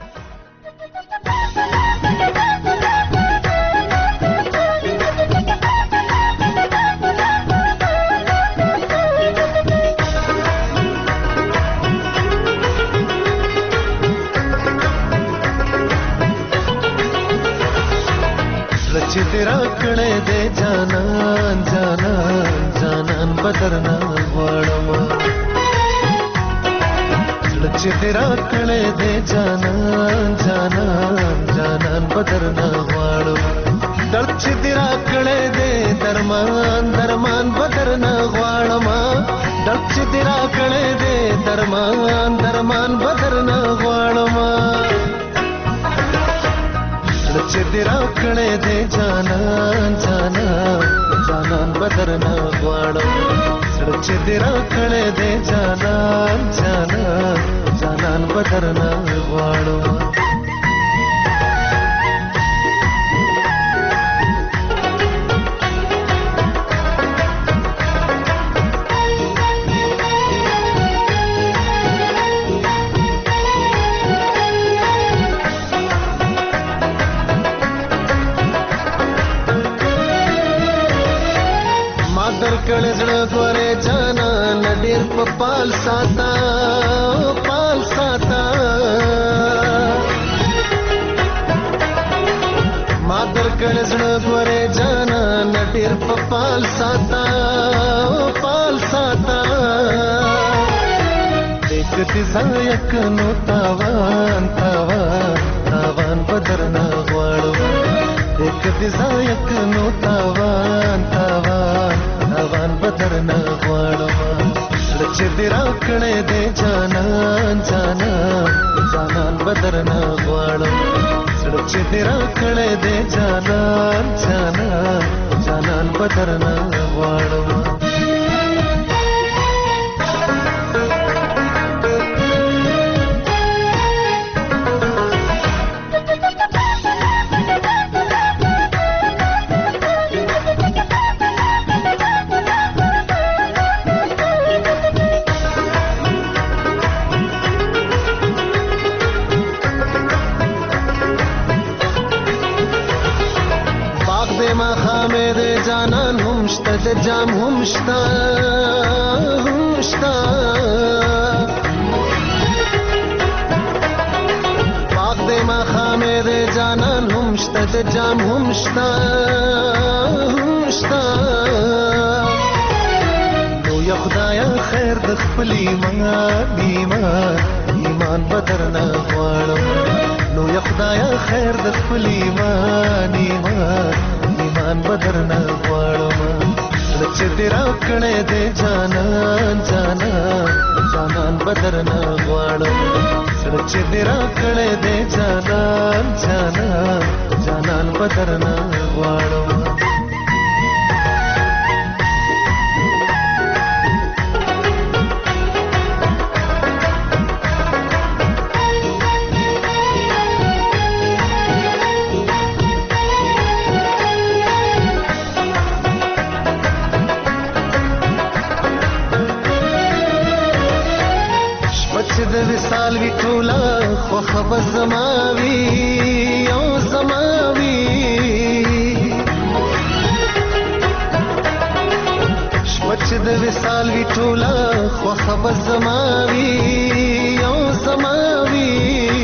چې تیرا کړه دې جانان جانان جانان بدرنا غواړم، چې تیرا کړه دې جانان جانان جانان بدرنا غواړم، درد چې تیرا کړه دې درمان درمان بدرنا غواړم، درد چې تیرا کړه دې درمان درمان بدرنا غواړم، چې تیرا کړه دې جانان جانان جانان بدرنا غواړم، چې تیرا کړه دې جانان جانان جانان بدرنا غواړم. کړه زړه غوړې جانان ډېر په پال ساته پال ساته، ما در کړه زړه غوړې جانان ډېر په پال ساته پال ساته، دکتي زایک نو تاوان تاوان تاوان بدرنا غواړم، دکتي زایک نو تاوان تاوان تاوان بدرنا غواړم، چې دې راکړې دې جانان جانان جانان بدرنا غواړم، چې دې راکړې دې جانان جانان جانان بدرنا غواړم. جانان هم شته د جام هم شته هم شته، پاک دې ماښامې د جانان هم شته د جام هم شته هم شته، نو یا خدایا خیر د خپل ایمان ایمان ایمان بدرنا غواړم، نو یا خدایا خیر د خپل ایمان ایمان ایمان بدرنا غواړم، چې دې راکړې دې جانان جانان جانان بدرنا غواړم، چې دې راکړې دې جانان جانان جانان بدرنا غواړم. د وصال وی ټوله خوخه به زما وي او زما وي، شپه چې د وصال وی ټوله خوخه به زما وي او زما وي،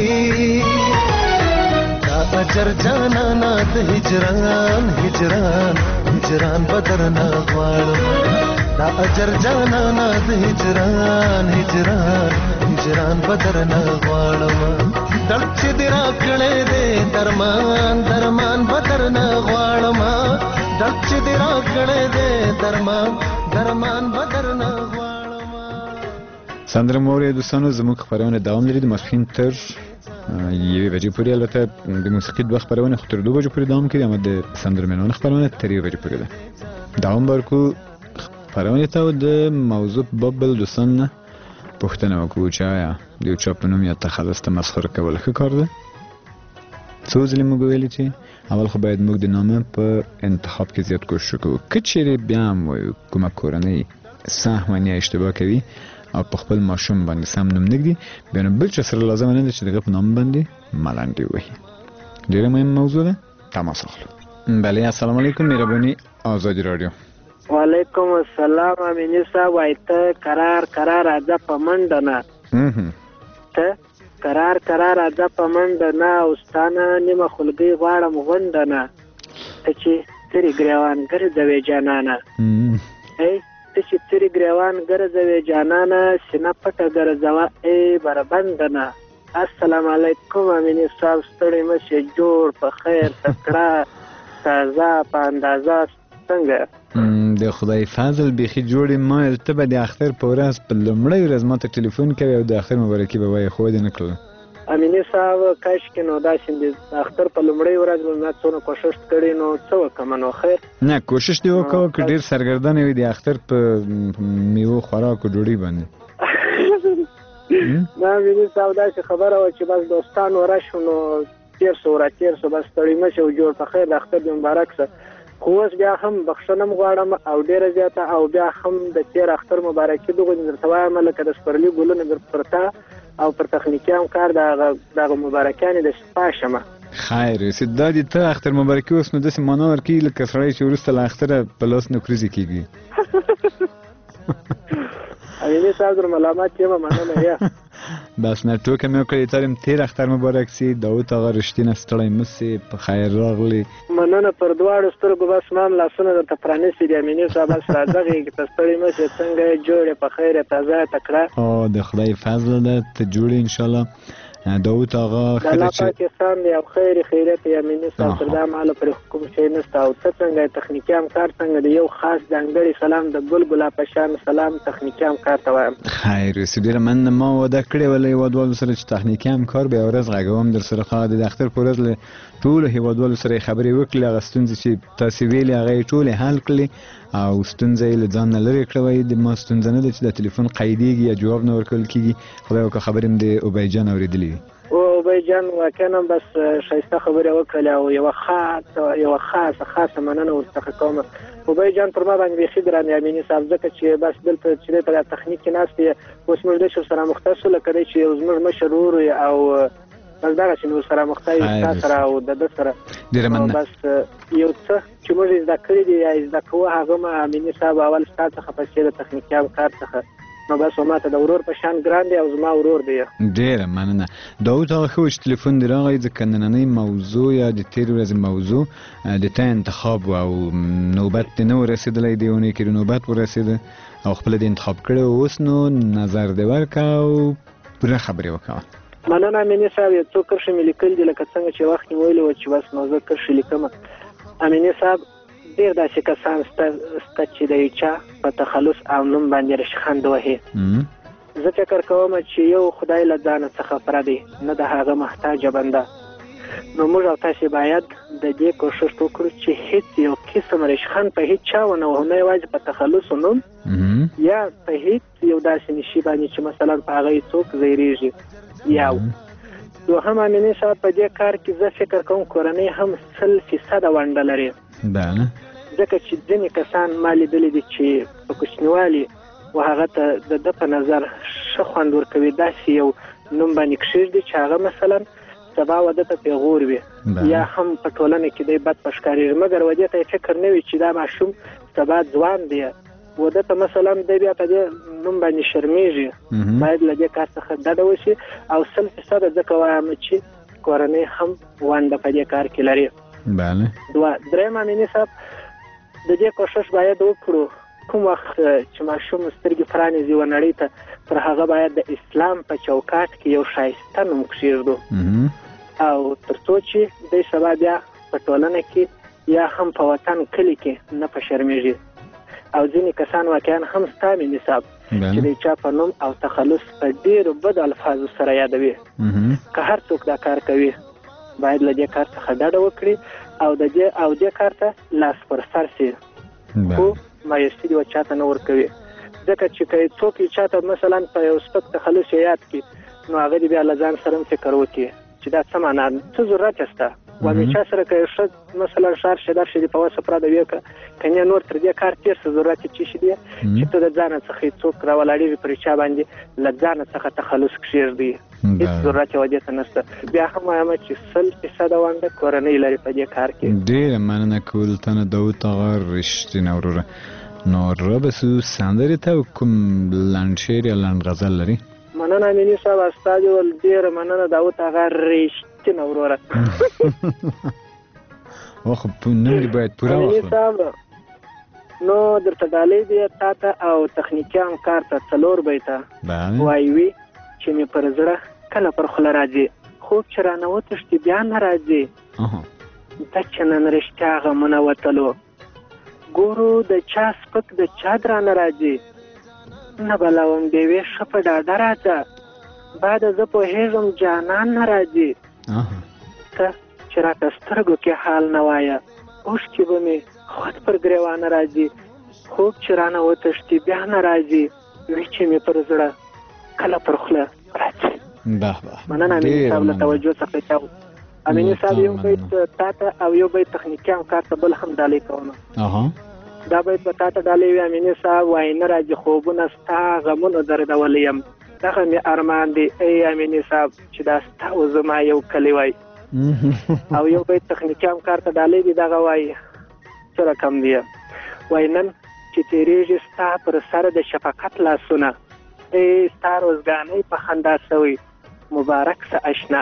دا اجر جانانا د هجران هجران هجران بدرنا غواړم، دا اجر جانانا د هجران هجران هجران بدرنا غواړم، درد چې دې راکړې دې درمان درمان بدرنا غواړم، درد چې دې راکړې دې درمان درمان بدرنا غواړم. سندره مو اورئ دوستانو، زموږ خپرونه دوام لري د ماسپښین تر یوې بجې پورې البته د موسیقي دوه خپرونې خو تر دوه بجو پورې دوام کوي، اما د سندرمنانو خپرونه تر یوې بجې پورې ده. دوام ورکو خپرونې ته. د موضوع په باب بل دوستان نه پوښتنه وکړو چې آیا د یو چا په نوم یا تخلص ته مسخره کول ښه کار ده؟ څو ځلې موږ ویلي چې اول خو باید موږ د نامه په انتخاب کې زیات کوشش وکړو. که چیرې بیا هم وایو کومه کورنۍ سهوا یا اشتباه کوي او په خپل ماشوم باندې سم نوم نږدي، بیا نو بل چا سره لازمه نه ده چې دغه په نام باندې ملنډې ووهي. ډېره مهم موضوع ده. تماس اخلو. بله، السلام علیکم. مهرباني آزادي رادیو. وعلیکم السلام. امینی صاحب وایي ته قرار قرار راځه په منډه نه، ته قرار قرار راځه په منډه نه، اوستانه نیمه خلګۍ غواړم غونډه نه، ته چې ترې ګریوان ګرځوې جانانه، ای ته چې ترې ګریوان ګرځوې جانانه، سینه پټه ګرځوه ای بربنده نه. السلام علیکم امینی صاحب، ستړی مه شې، جوړ په خیر، تکړه تازه په اندازه څنګه؟ د خدای فضل بیخي جوړې مایل. ته به د اختر په ورځ په لومړۍ ورځ ما ته ټلیفون کوې او د اختر مبارکي به وایې، خو دې نه کړله. امینی صاحب کاشکې نو داسې د اختر په لومړۍ ورځ به ما څونه کوشش کړی نو څه وکړم نو خیر. نه کوشش دې وکړه که ډېر سرګردانه وي د اختر په میوو خوراکو ډوډۍ باندې. نه امینی صاحب داسې خبره وه چې بس دوستانو راشو نو تېر سو راتېر سو، بس ستړي مه شې او جوړ په خیر، د اختر دې مبارک شه. خو اوس بیا هم بخښنه م غواړم او ډېره زیاته، او بیا هم د تېر اختر مبارکي دغو درته وایم لکه د سپرلي ګلونه در پر تا او پر تخنیکي همکار دغه مبارکیانې د شپه شمه. خیر رسید. دا دې ته اختر مبارکي اوس نو داسې معنا ورکوي لکه سړی چې وروسته له اختره په لاس نوکریزې کېږي. امینی صاحب در ملامت یم، مننه یا. بس نه ټوکه مې وکړې. تا دې تېر اختر مبارک سي. داود هغه رښتینه ستړی مه سې، په خیر راغلې. مننه پر دواړو سترګو. بس ما هم لاسونه درته پرانیستي دي امینی صاحب، بس راځه غېږې ته، ستړی مه شې، څنګه یې، جوړ یې، په خیر یې، تازه یې، تکړه. او د خدای فضل ده ته جوړ یې انشاءالله. داود هغه د الله پاکستان دی او خیر خیریت یې امینی صاحب، تر دا مهاله پرې کوم شی نشته. او ته څنګه یې، تخنیکي همکار څنګه دی؟ یو خاص ځانګړی سلام د ګل ګلاب په شان سلام تخنیکي همکار ته وایم. خیر رسید. ډېره مننه. ما وعده کړې وه له هېوادوالو سره چې تخنیکي همکار به یوه ورځ غږوم در سره. خو د اختر په ورځ له ټولو هېوادوالو سره یې خبرې وکړلې، هغه ستونزې چې تاسې ویلې هغه یې ټولې حل کړلې او ستونزه یې له ځان نه لرې کړه. وایي د ما ستونزه نه ده چې د تلیفون قیدېږي یا جواب نه ورکول کېږي. خدای وکړه خبرې مې د ابۍ جان اورېدلې دي. او ابۍ جان واقعا بس ښایسته خبرې وکړلې او یوه خاصه یوه خاصه خاصه مننه ورڅخه کوم. ابۍ جان پر ما باندې بیخي ګران دی امیني صاحب، ځکه چې بس دلته چې دی په دا تخنیک کې ناست دی، اوس موږ دی چې ورسره مخته شو، لکه دی چې یو زموږ مشر ورور وي او بس دغسې مې ورسره مخته وي ستا سره او د ده سره. ډېره مننه. بس یو څه چې موږ زده کړي دي یا زده کوو هغه ما امیني صاحب اول ستا څخه پسې د تخنیکي همکار څخه، نو بس ما ته د ورور په شان ګران دی او زما ورور دی. ډېره مننه. داود هغه ښه و چې تلیفون دې راغی، ځکه نننۍ موضوع یا د تېرې ورځې موضوع د تا انتخاب و او نوبت دې نه و رسېدلی، دې اونۍ کې نوبت ورسېده او خپله دې انتخاب کړی و. اوس نو نظر دې ورکړه او پوره خبرې وکړه. مننه امیني صاحب. یو څو کرښې مې لیکلي دي، لکه څنګه چې وخت مې ویلي وه چې بس نو زه کرښې لیکم. امیني صاحب ډېر داسې کسان شته چې د یو چا په تخلص او نوم باندې رشخند وهي. زه فکر کوم چې یو خدای له ځانه څخه پردی نه د هغه محتاجه بنده. نو موږ او تاسې باید د دې کوښښ وکړو چې هیڅ یو قسم رشخند په هیڅ چا ونه وهو، نه یوازې په تخلص و نوم یا په هیڅ یو داسې نشي باندې چې مثلا په هغه یې څوک ځایریږي. یو دوهم امیني صاحب په دې کار کې زه فکر کوم کورنۍ هم سل فیصده ونډه لري. بله. ځکه چې ځینې کسان ما لیدلي دي چې په کوچنیوالي و هغه ته د ده په نظر ښه خوند ورکوي، داسې یو نوم باندې کښېږدي چې هغه مثلا سبا واده ته پیغور وي یا هم په ټولنه کې دی بد پښکارېږي، مګر ودې ته یې فکر نه وي چې دا ماشوم سبا ځوان دی، واده ته مثلا دی بیا په دې نوم باندې شرمېږي. باید له دې کار څخه ډډه وشي او سل فیصده ځکه وایم چې کورنۍ هم ونډه په دې کار کې لري. بله. دوه درېیم امیني صاحب د دې کوښښ باید وکړو کوم وخت چې ماشوم سترګې پرانیزي و نړۍ ته، تر هغه باید د اسلام په چوکاټ کې یو ښایسته نوم کښېږدو او تر څو چې دی سبا بیا په ټولنه کې یا هم په وطن کلي کې نه په شرمېږي. او ځینې کسان واقعا هم ستا امیني صاحب چې د چا په نوم او تخلص په ډېرو بدو الفاظو سره یادوي. که هر څوک دا کار کوي باید له دې کار څخه ډډه وکړي او د دې او دې کار ته لاس پر سر شي، خو مایوسي دې چاته نه ورکوي. ځکه چې که څوک چاته مثلا په یو سپک تخلص یاد کړي نو هغه دې بیا له ځان سره فکر وکړي چې دا څه معنا څه ضرورت شته. و مې چا سره که ښه مثلا شار شه در شي په واسه پراده وي که کنه نور تر دې کار تیر څه ضرورت چې شي دی چې ته د ځان څخه څوک راولاړي پر چا باندې له ځان څخه تخلص کړی هیڅ ضرورت یې ودې ته نشته. بیا هم وایم چې سل فیصد ونده کورنۍ لري په دې کار کې. ډېره مننه کولتنه داود آقا رښتینه وروره. نو رابسو سندرې ته کوم لنډ شعر یا لنډ غزل لري؟ مننه امیني صاحب استاد ول ډېره مننه داود آقا رښتینه وروره. واخه په نن دی باید پوره واخلو. نو درته ډالۍ دی تا ته او تخنیکي همکار ته څلور بیته وایي وي چې مې پر زړه کله پر خوله راځي، خوب چې رانه وتښتي بیا نه راځي، دا چې نن رښتیا غمونه وتلو ګورو د چا سپک د چا درانه راځي، نه بلوم ډېوې ښه په ډاډه راځه، بعده زه پوهېږم جانان نه راځي، ته چې راته سترګو کې حال نه وایه اوښکې به مې خود پر ګریوانه راځي، خوب چې رانه وتښتي بیا نه راځي، وي چې مې پر زړه کله پر خوله راځي. مننه امیني صاحب له توجه څخه چاو. امیني صاحب یو بیت تا ته او یو بیت تخنیکي همکار ته بل هم ډالۍ کوم. دا بیت به تا ته ډالۍ وي امیني صاحب وایي نه راځي خوبونه ستا غمونو دردولی یم، دغه مې ارمان دی ای امیني صاحب چې دا ستا و زما یو کلی وای. او یو بیت تخنیکي همکار ته ډالۍ دی دغه وایي څه رقم دی وایي نن چې تېرېږي ستا پر سر د شفقت لاسونه، ای ستا روزګانۍ په خندا شوی مبارک سه اشنا.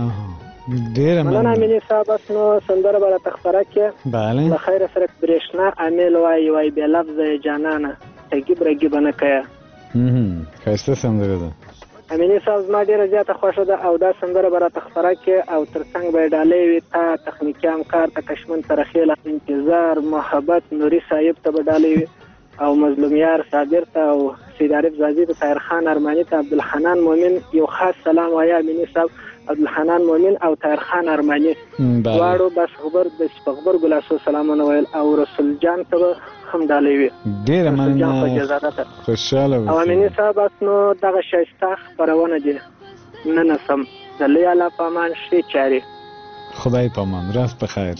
مننه امیني صاحب. بس نو سندره به راته خپره کړې له خیره سره برېښنا امیل وایي وایي بې لفظه یې جانانه تګیب رګیبه نه کوه. ښایسته سندره ده امیني صاحب زما ډېره زیاته خوښه ده او دا سندره به راته خپره کړې او تر څنګ به یې ډالۍ وي تا تخنیکي همکار ته کشمن ترخیله انتظار محبت نوري صاحب ته به ډالۍ وي او مظلوم یار صابر ته او سید عارف زازي ته طاهر خان ارماني ته عبدالحنان مومن یو خاص سلام وایه امیني صاحب. عبدالحنان مومن او طاهر خان ارماني دواړو بس خبر د شپغبر ګلاسو سلامونه ویل او رسول جان ته هم ډالۍ وي. ډېره مننه خوشحاله او امیني صاحب بس نو دغه ښایسته خپرونه دي نه نسم د لوی الله په امان ښې چارې. خدای په امان. راست په خیر.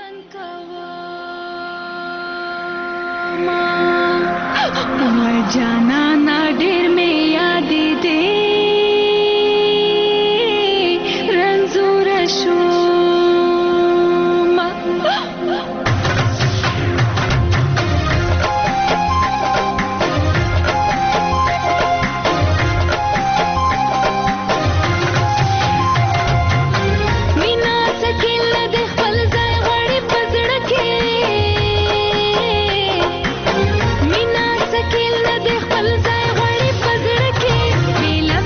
جانانا ډېر مې یادې دې رنځوره شومه مینا سکیل د خپل ځای غړي په زړه کې مینا سکیل د خپل ځای غړي په زړه کې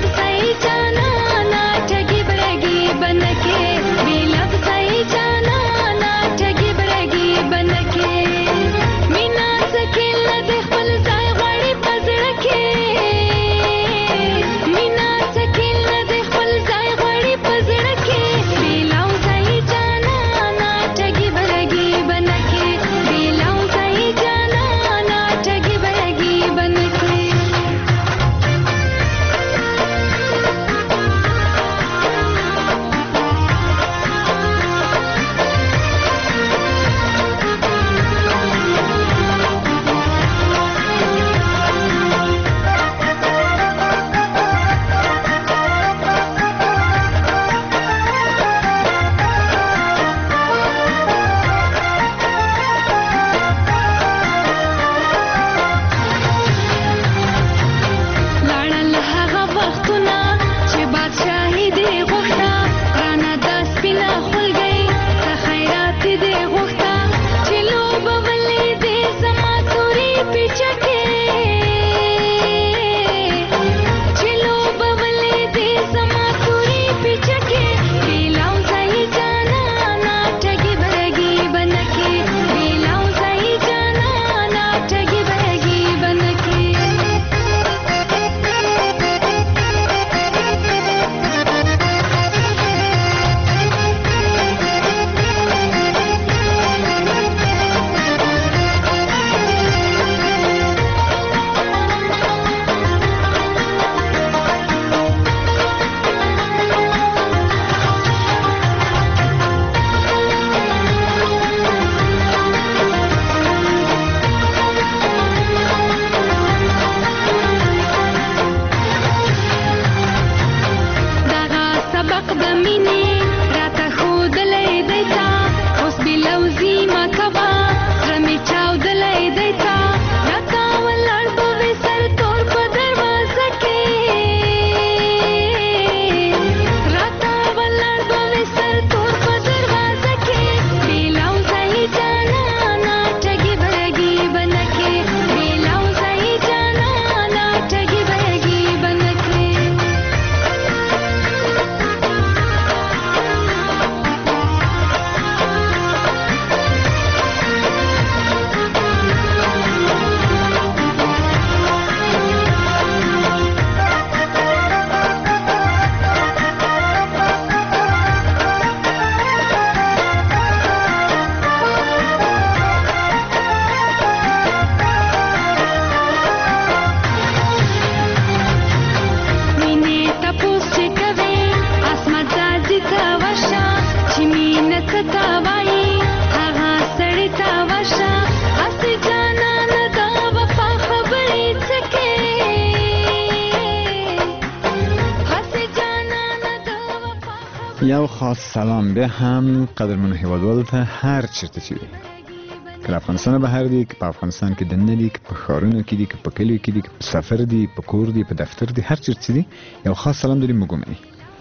یو خاص سلام به هم قدرمن هیوادوالو ته هر چیرته چې وي، که له افغانستانه بهر دي، که په افغانستان کې دننه دي، که په ښارونو کې دي، که په کلیو کې دي، که په سفر دي، په کور دي، په دفتر دي، هر چیرته دي یو خاص سلام درې موږ ومنئ.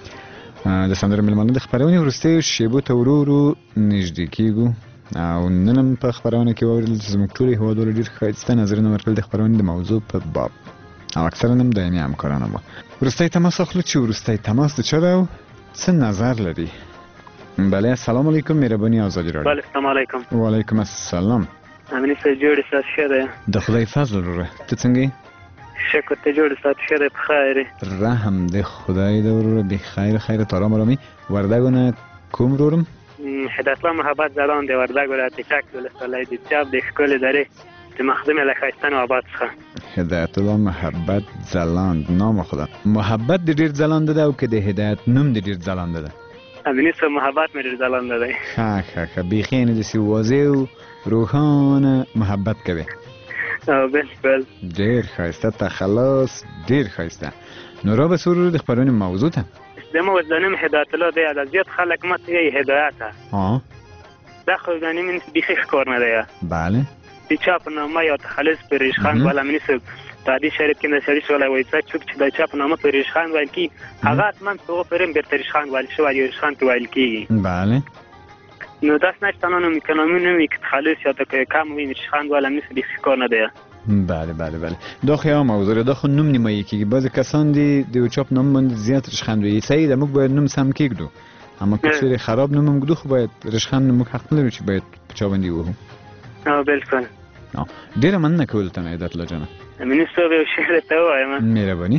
د سندرو مېلمانه د خپرونې وروستیو شیبو ته ورو ورو نږدې کېږو او نن هم په خپرونه کې واورېدل چې زموږ ټولو هیوادوالو ډېر ښایسته نظرونه ورکړل د خپرونې د موضوع په باب او اکثرا هم دایمي همکاران وو. وروستی تماس اخلو چې وروستی تماس د چا ده او څه نظر لري. بله السلام علیکم، مهرباني آزادي راډیو. بله السلام علیکم. وعلیکم السلام. امینی صاحب جوړ سات شه ده. د خدای فضل وروره ته څنګه یې؟ شکر ته جوړ سات شه ده، په خیر. رحم د خدای د وروره به خیر خیر تارام آرامی. وردګونه کوم ورورم؟ هدایت الله محبت زلان دی، وردګ ولایت چک ولسوالۍ د چاب د ښکلې درې د مخدوم له ښایستانو آباد څخه. هدایت الله محبت زلاند، نام خدا. محبت د ډیر زلاند ده او که د هدایت نوم د ډیر زلاند ده؟ امینی صاحب محبت مې ډیر زلاند ده. ښه ښه ښه بیخي نه داسې واضح او روښانه محبت کوي. او بالکل ډیر ښایسته تخلص، ډیر ښایسته. نو را به سرور د خپرونې موضوع ته زما اوس د نوم هدایت الله دی، د زیات خلک ماته یې هدایت ها دا خو د نوم بیخي ښکار نه دی. بله د چا په نامه یا تخلص پریش خان والا امینی صاحب په حدیث شریف کې د شریف والا وایي څوک چې د چا په نامه پریش خان ویل کی هغه حتما په هغه پریم بیر پریش خان ویل شوی یا خان کې ویل کیږي. بله نو داس نه ستانو نو میکنامو نو کې تخلص یا ته کم وي پریش خان والا امینی صاحب بیخي ښکار نه دی. بله بله بله دا خو یو موضوع ده، خو نوم نیمایي کېږي. بعضې کسان دي د یو چا په نام باندې زیات رشخند وایي. صحیح ده، موږ باید نوم سم کېږدو، اما که چېرې خراب نوم هم ږدو خو باید رشخند موږ حق نه لرو چې باید په چا باندې ووهو. او بالکل ډېره مننه کول ته نه هدایت الله جانه. امیني صاحب یو شعر درته ووایم. مهرباني.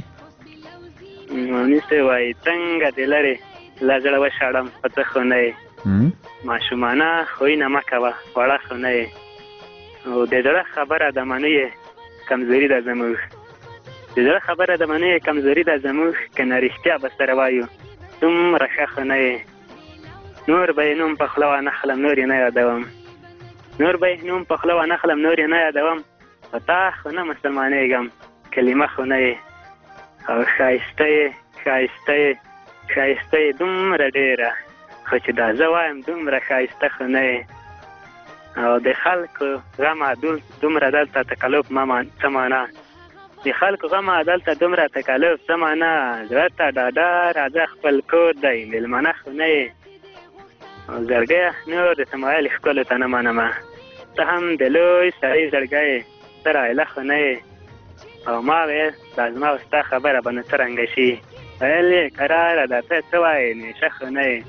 امیني صاحب وایي څنګه دې لرې له زړه وشاړم په څه خو نه یې ماشومانه خویونه مه کوه وړه خو نه یې او د زړه خبره د منو یې کمزوري ده زموږ د زړه خبره د منو یې کمزوري ده زموږ که نه رښتیا به سره وایو دومره ښه خو نه یې نور به یې نوم په خوله وانخلم نور یې نه یادوم نور به یې نوم په خوله وانخلم نور یې نه یادوم په تا خو نه مسلمانېږم کلمه خو نه یې او ښایسته یې ښایسته یې ښایسته یې دومره ډېره خو چې دا زه وایم دومره ښایسته خو نه یې او د خلکو غم دومره دلته تکلف مه څه معنا د خلکو غم دلته دومره تکلف څه معنا زړه ته ډاډه راځه خپل کور دی مېلمانه خو نه یې او زړګیه نور د تمایل ښکلو ته نه منمه ته هم د لوی سړي زړګی یې ته رایله خو نه یې او ما ویل دا زما او ستا خبره به نو څرنګه شي ویل یې کراره ده ته څه وایې نېشه خو نه یې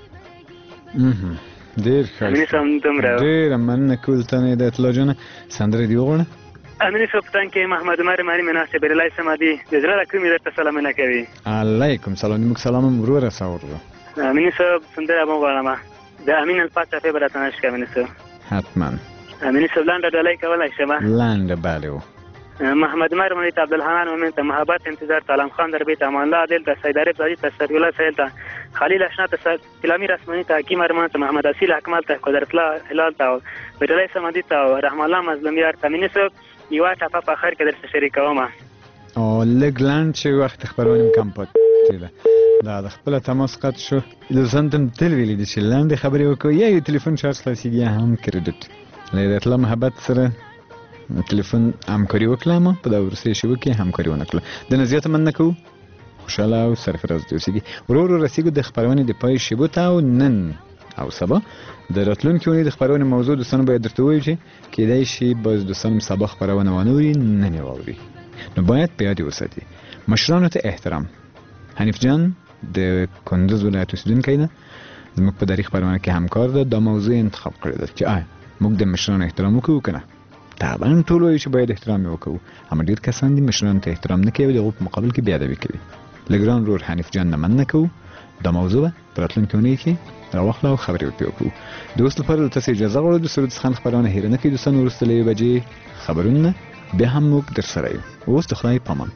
ډېر ښه ډېره مننه کول ته نه هدایت الله جانه. سندره دې وغواړه. امیني صاحب په تن کې محمد عمر ماري مناسب بریلی سمادي د زړه له کومې درته سلامونه کوي. علیکم سلام. موږ سلام هم ورو رسوو ورو. امیني صاحب سندره به وغواړم د امین الفاظ صافی به راته نشکه امیني صاحب. حتما. امیني صاحب لنډه ډالۍ کولی شم. لنډه بله و. محمد عمر مولوي ته عبدالحنان مومن ته محبت انتظار ته علم خان دربی ته امان الله عادل ته سید عارف زاهدي ته سرفي الله سهیل ته خلیل اشنا ته کلامي رسماني ته حکیم ارمان ته محمد اصیل اکمل ته قدرت الله هلال ته بیرلی سمدي ته رحم الله مظلومیار ته امیني صاحب یوه ټپه په اخر کې درته شریکوم. او لږ لنډ چې وخت خپرونه م کم پاتې ده دا د خپله تماس قطع شو. دوستانو ته م تل ویلي دي چې لنډې خبرې وکړو یا یو تلیفون چارج خلاصېږي یا هم کریډټ. له هدایت الله محبت سره تلیفون همکاري وکړه اما په دا وروستۍ شیبو کې همکاري ونه کړله. د نه زیاته مننه کوو. خوشحاله او سرفراز دې اوسېږي. ورو ورو رسېږو د خپرونې د پای شیبو ته او نن او سبا د راتلونکې اونۍ د خپرونې موضوع دوستانو باید درته ووایو چې کیدای شي باز دوستانو سبا خپرونه ونه اوري نن یې واوري. نو باید په یاد یې وساتي مشرانو ته احترام. حنیف جان د کندوز ولایت اوسېدونکی ده زموږ په داري خپرونه کې همکار ده. دا موضوع انتخاب کړې ده چې آیا موږ د مشرانو احترام وکړو که نه. طبعا ټول وایي چې باید احترام یې وکړو اما ډېر کسان دي مشرانو ته احترام نه کوي او د هغو په مقابل کې بېادبي کوي. له ګران ورور حنیف جان نه مننه کوو. دا موضوع به په راتلونکې اونۍ کې راواخلو او خبرې ورپرې وکړو. د اوس لپاره له تاسې اجازه غواړو د سرود څخه خپرونه هېره نه کړئ دوستانو. وروسته له یوې بجې خبرونه بیا هم موږ در سره یو. اوس د خدای پامان.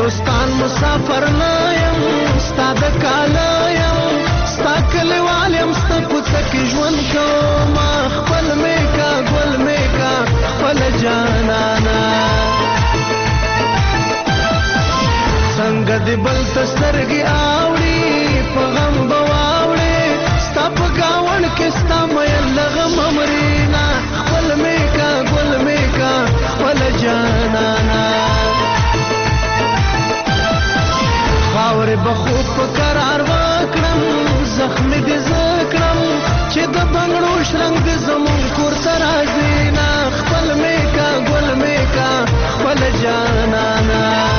هندوستان مسافر نه یم ستا د کاله یم ستا کلیوال یم ستا کوڅه کې ژوند کوم خپل مې کا ګل مې کا خپل جانانا څنګه دې بل ته سترګې اوړي په غم به واوړې ستا په ګاون کې ستا میل لغه ممرینا خپل مې کا ګل مې کا خپل جانانا خاورې به خوب په قرار وکړم زخمې دې زه کړم چې د بنګړو شرنګ دې زمونږ کور ته راځي نه خپل مې کا ګل مې کا خپل جانانا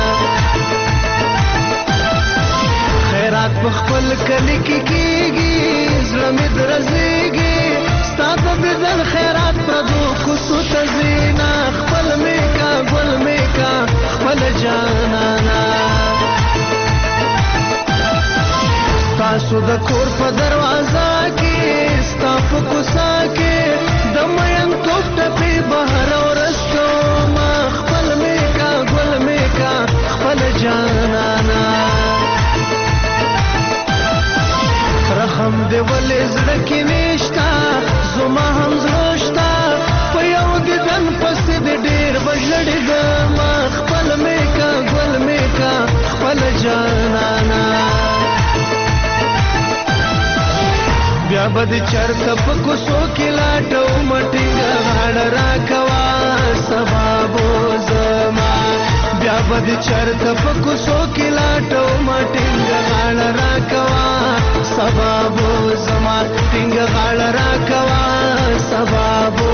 خیرات په خپل کلی کې کېږي زړه مې درزېږي ستا د دیدن خیرات پردو کوڅو ته ځي نه خپل مې کا ګل مې کا خپل جانانا تاسو د کور په دروازه کې ستا په کوڅه کې د مین توپ ټپې بهر ورستو ما خپل مې کا ګل مې کا خپل جانانا رحم دې ولې زړه کې نشتا زما هم زړه شتا په یو دیدن پسې دې ډېر بژړېږم خپل مې کا ګل مې کا خپل جانانا بیا به دې چرته په کوڅو کې لاټو مټینګه غاړه راکوا سبا بو زما بیا به دې چرته په کوڅو کې لاټو مټینګه غاړه راکوا سبا بو زما ټینګه غاړه راکوا سبا بو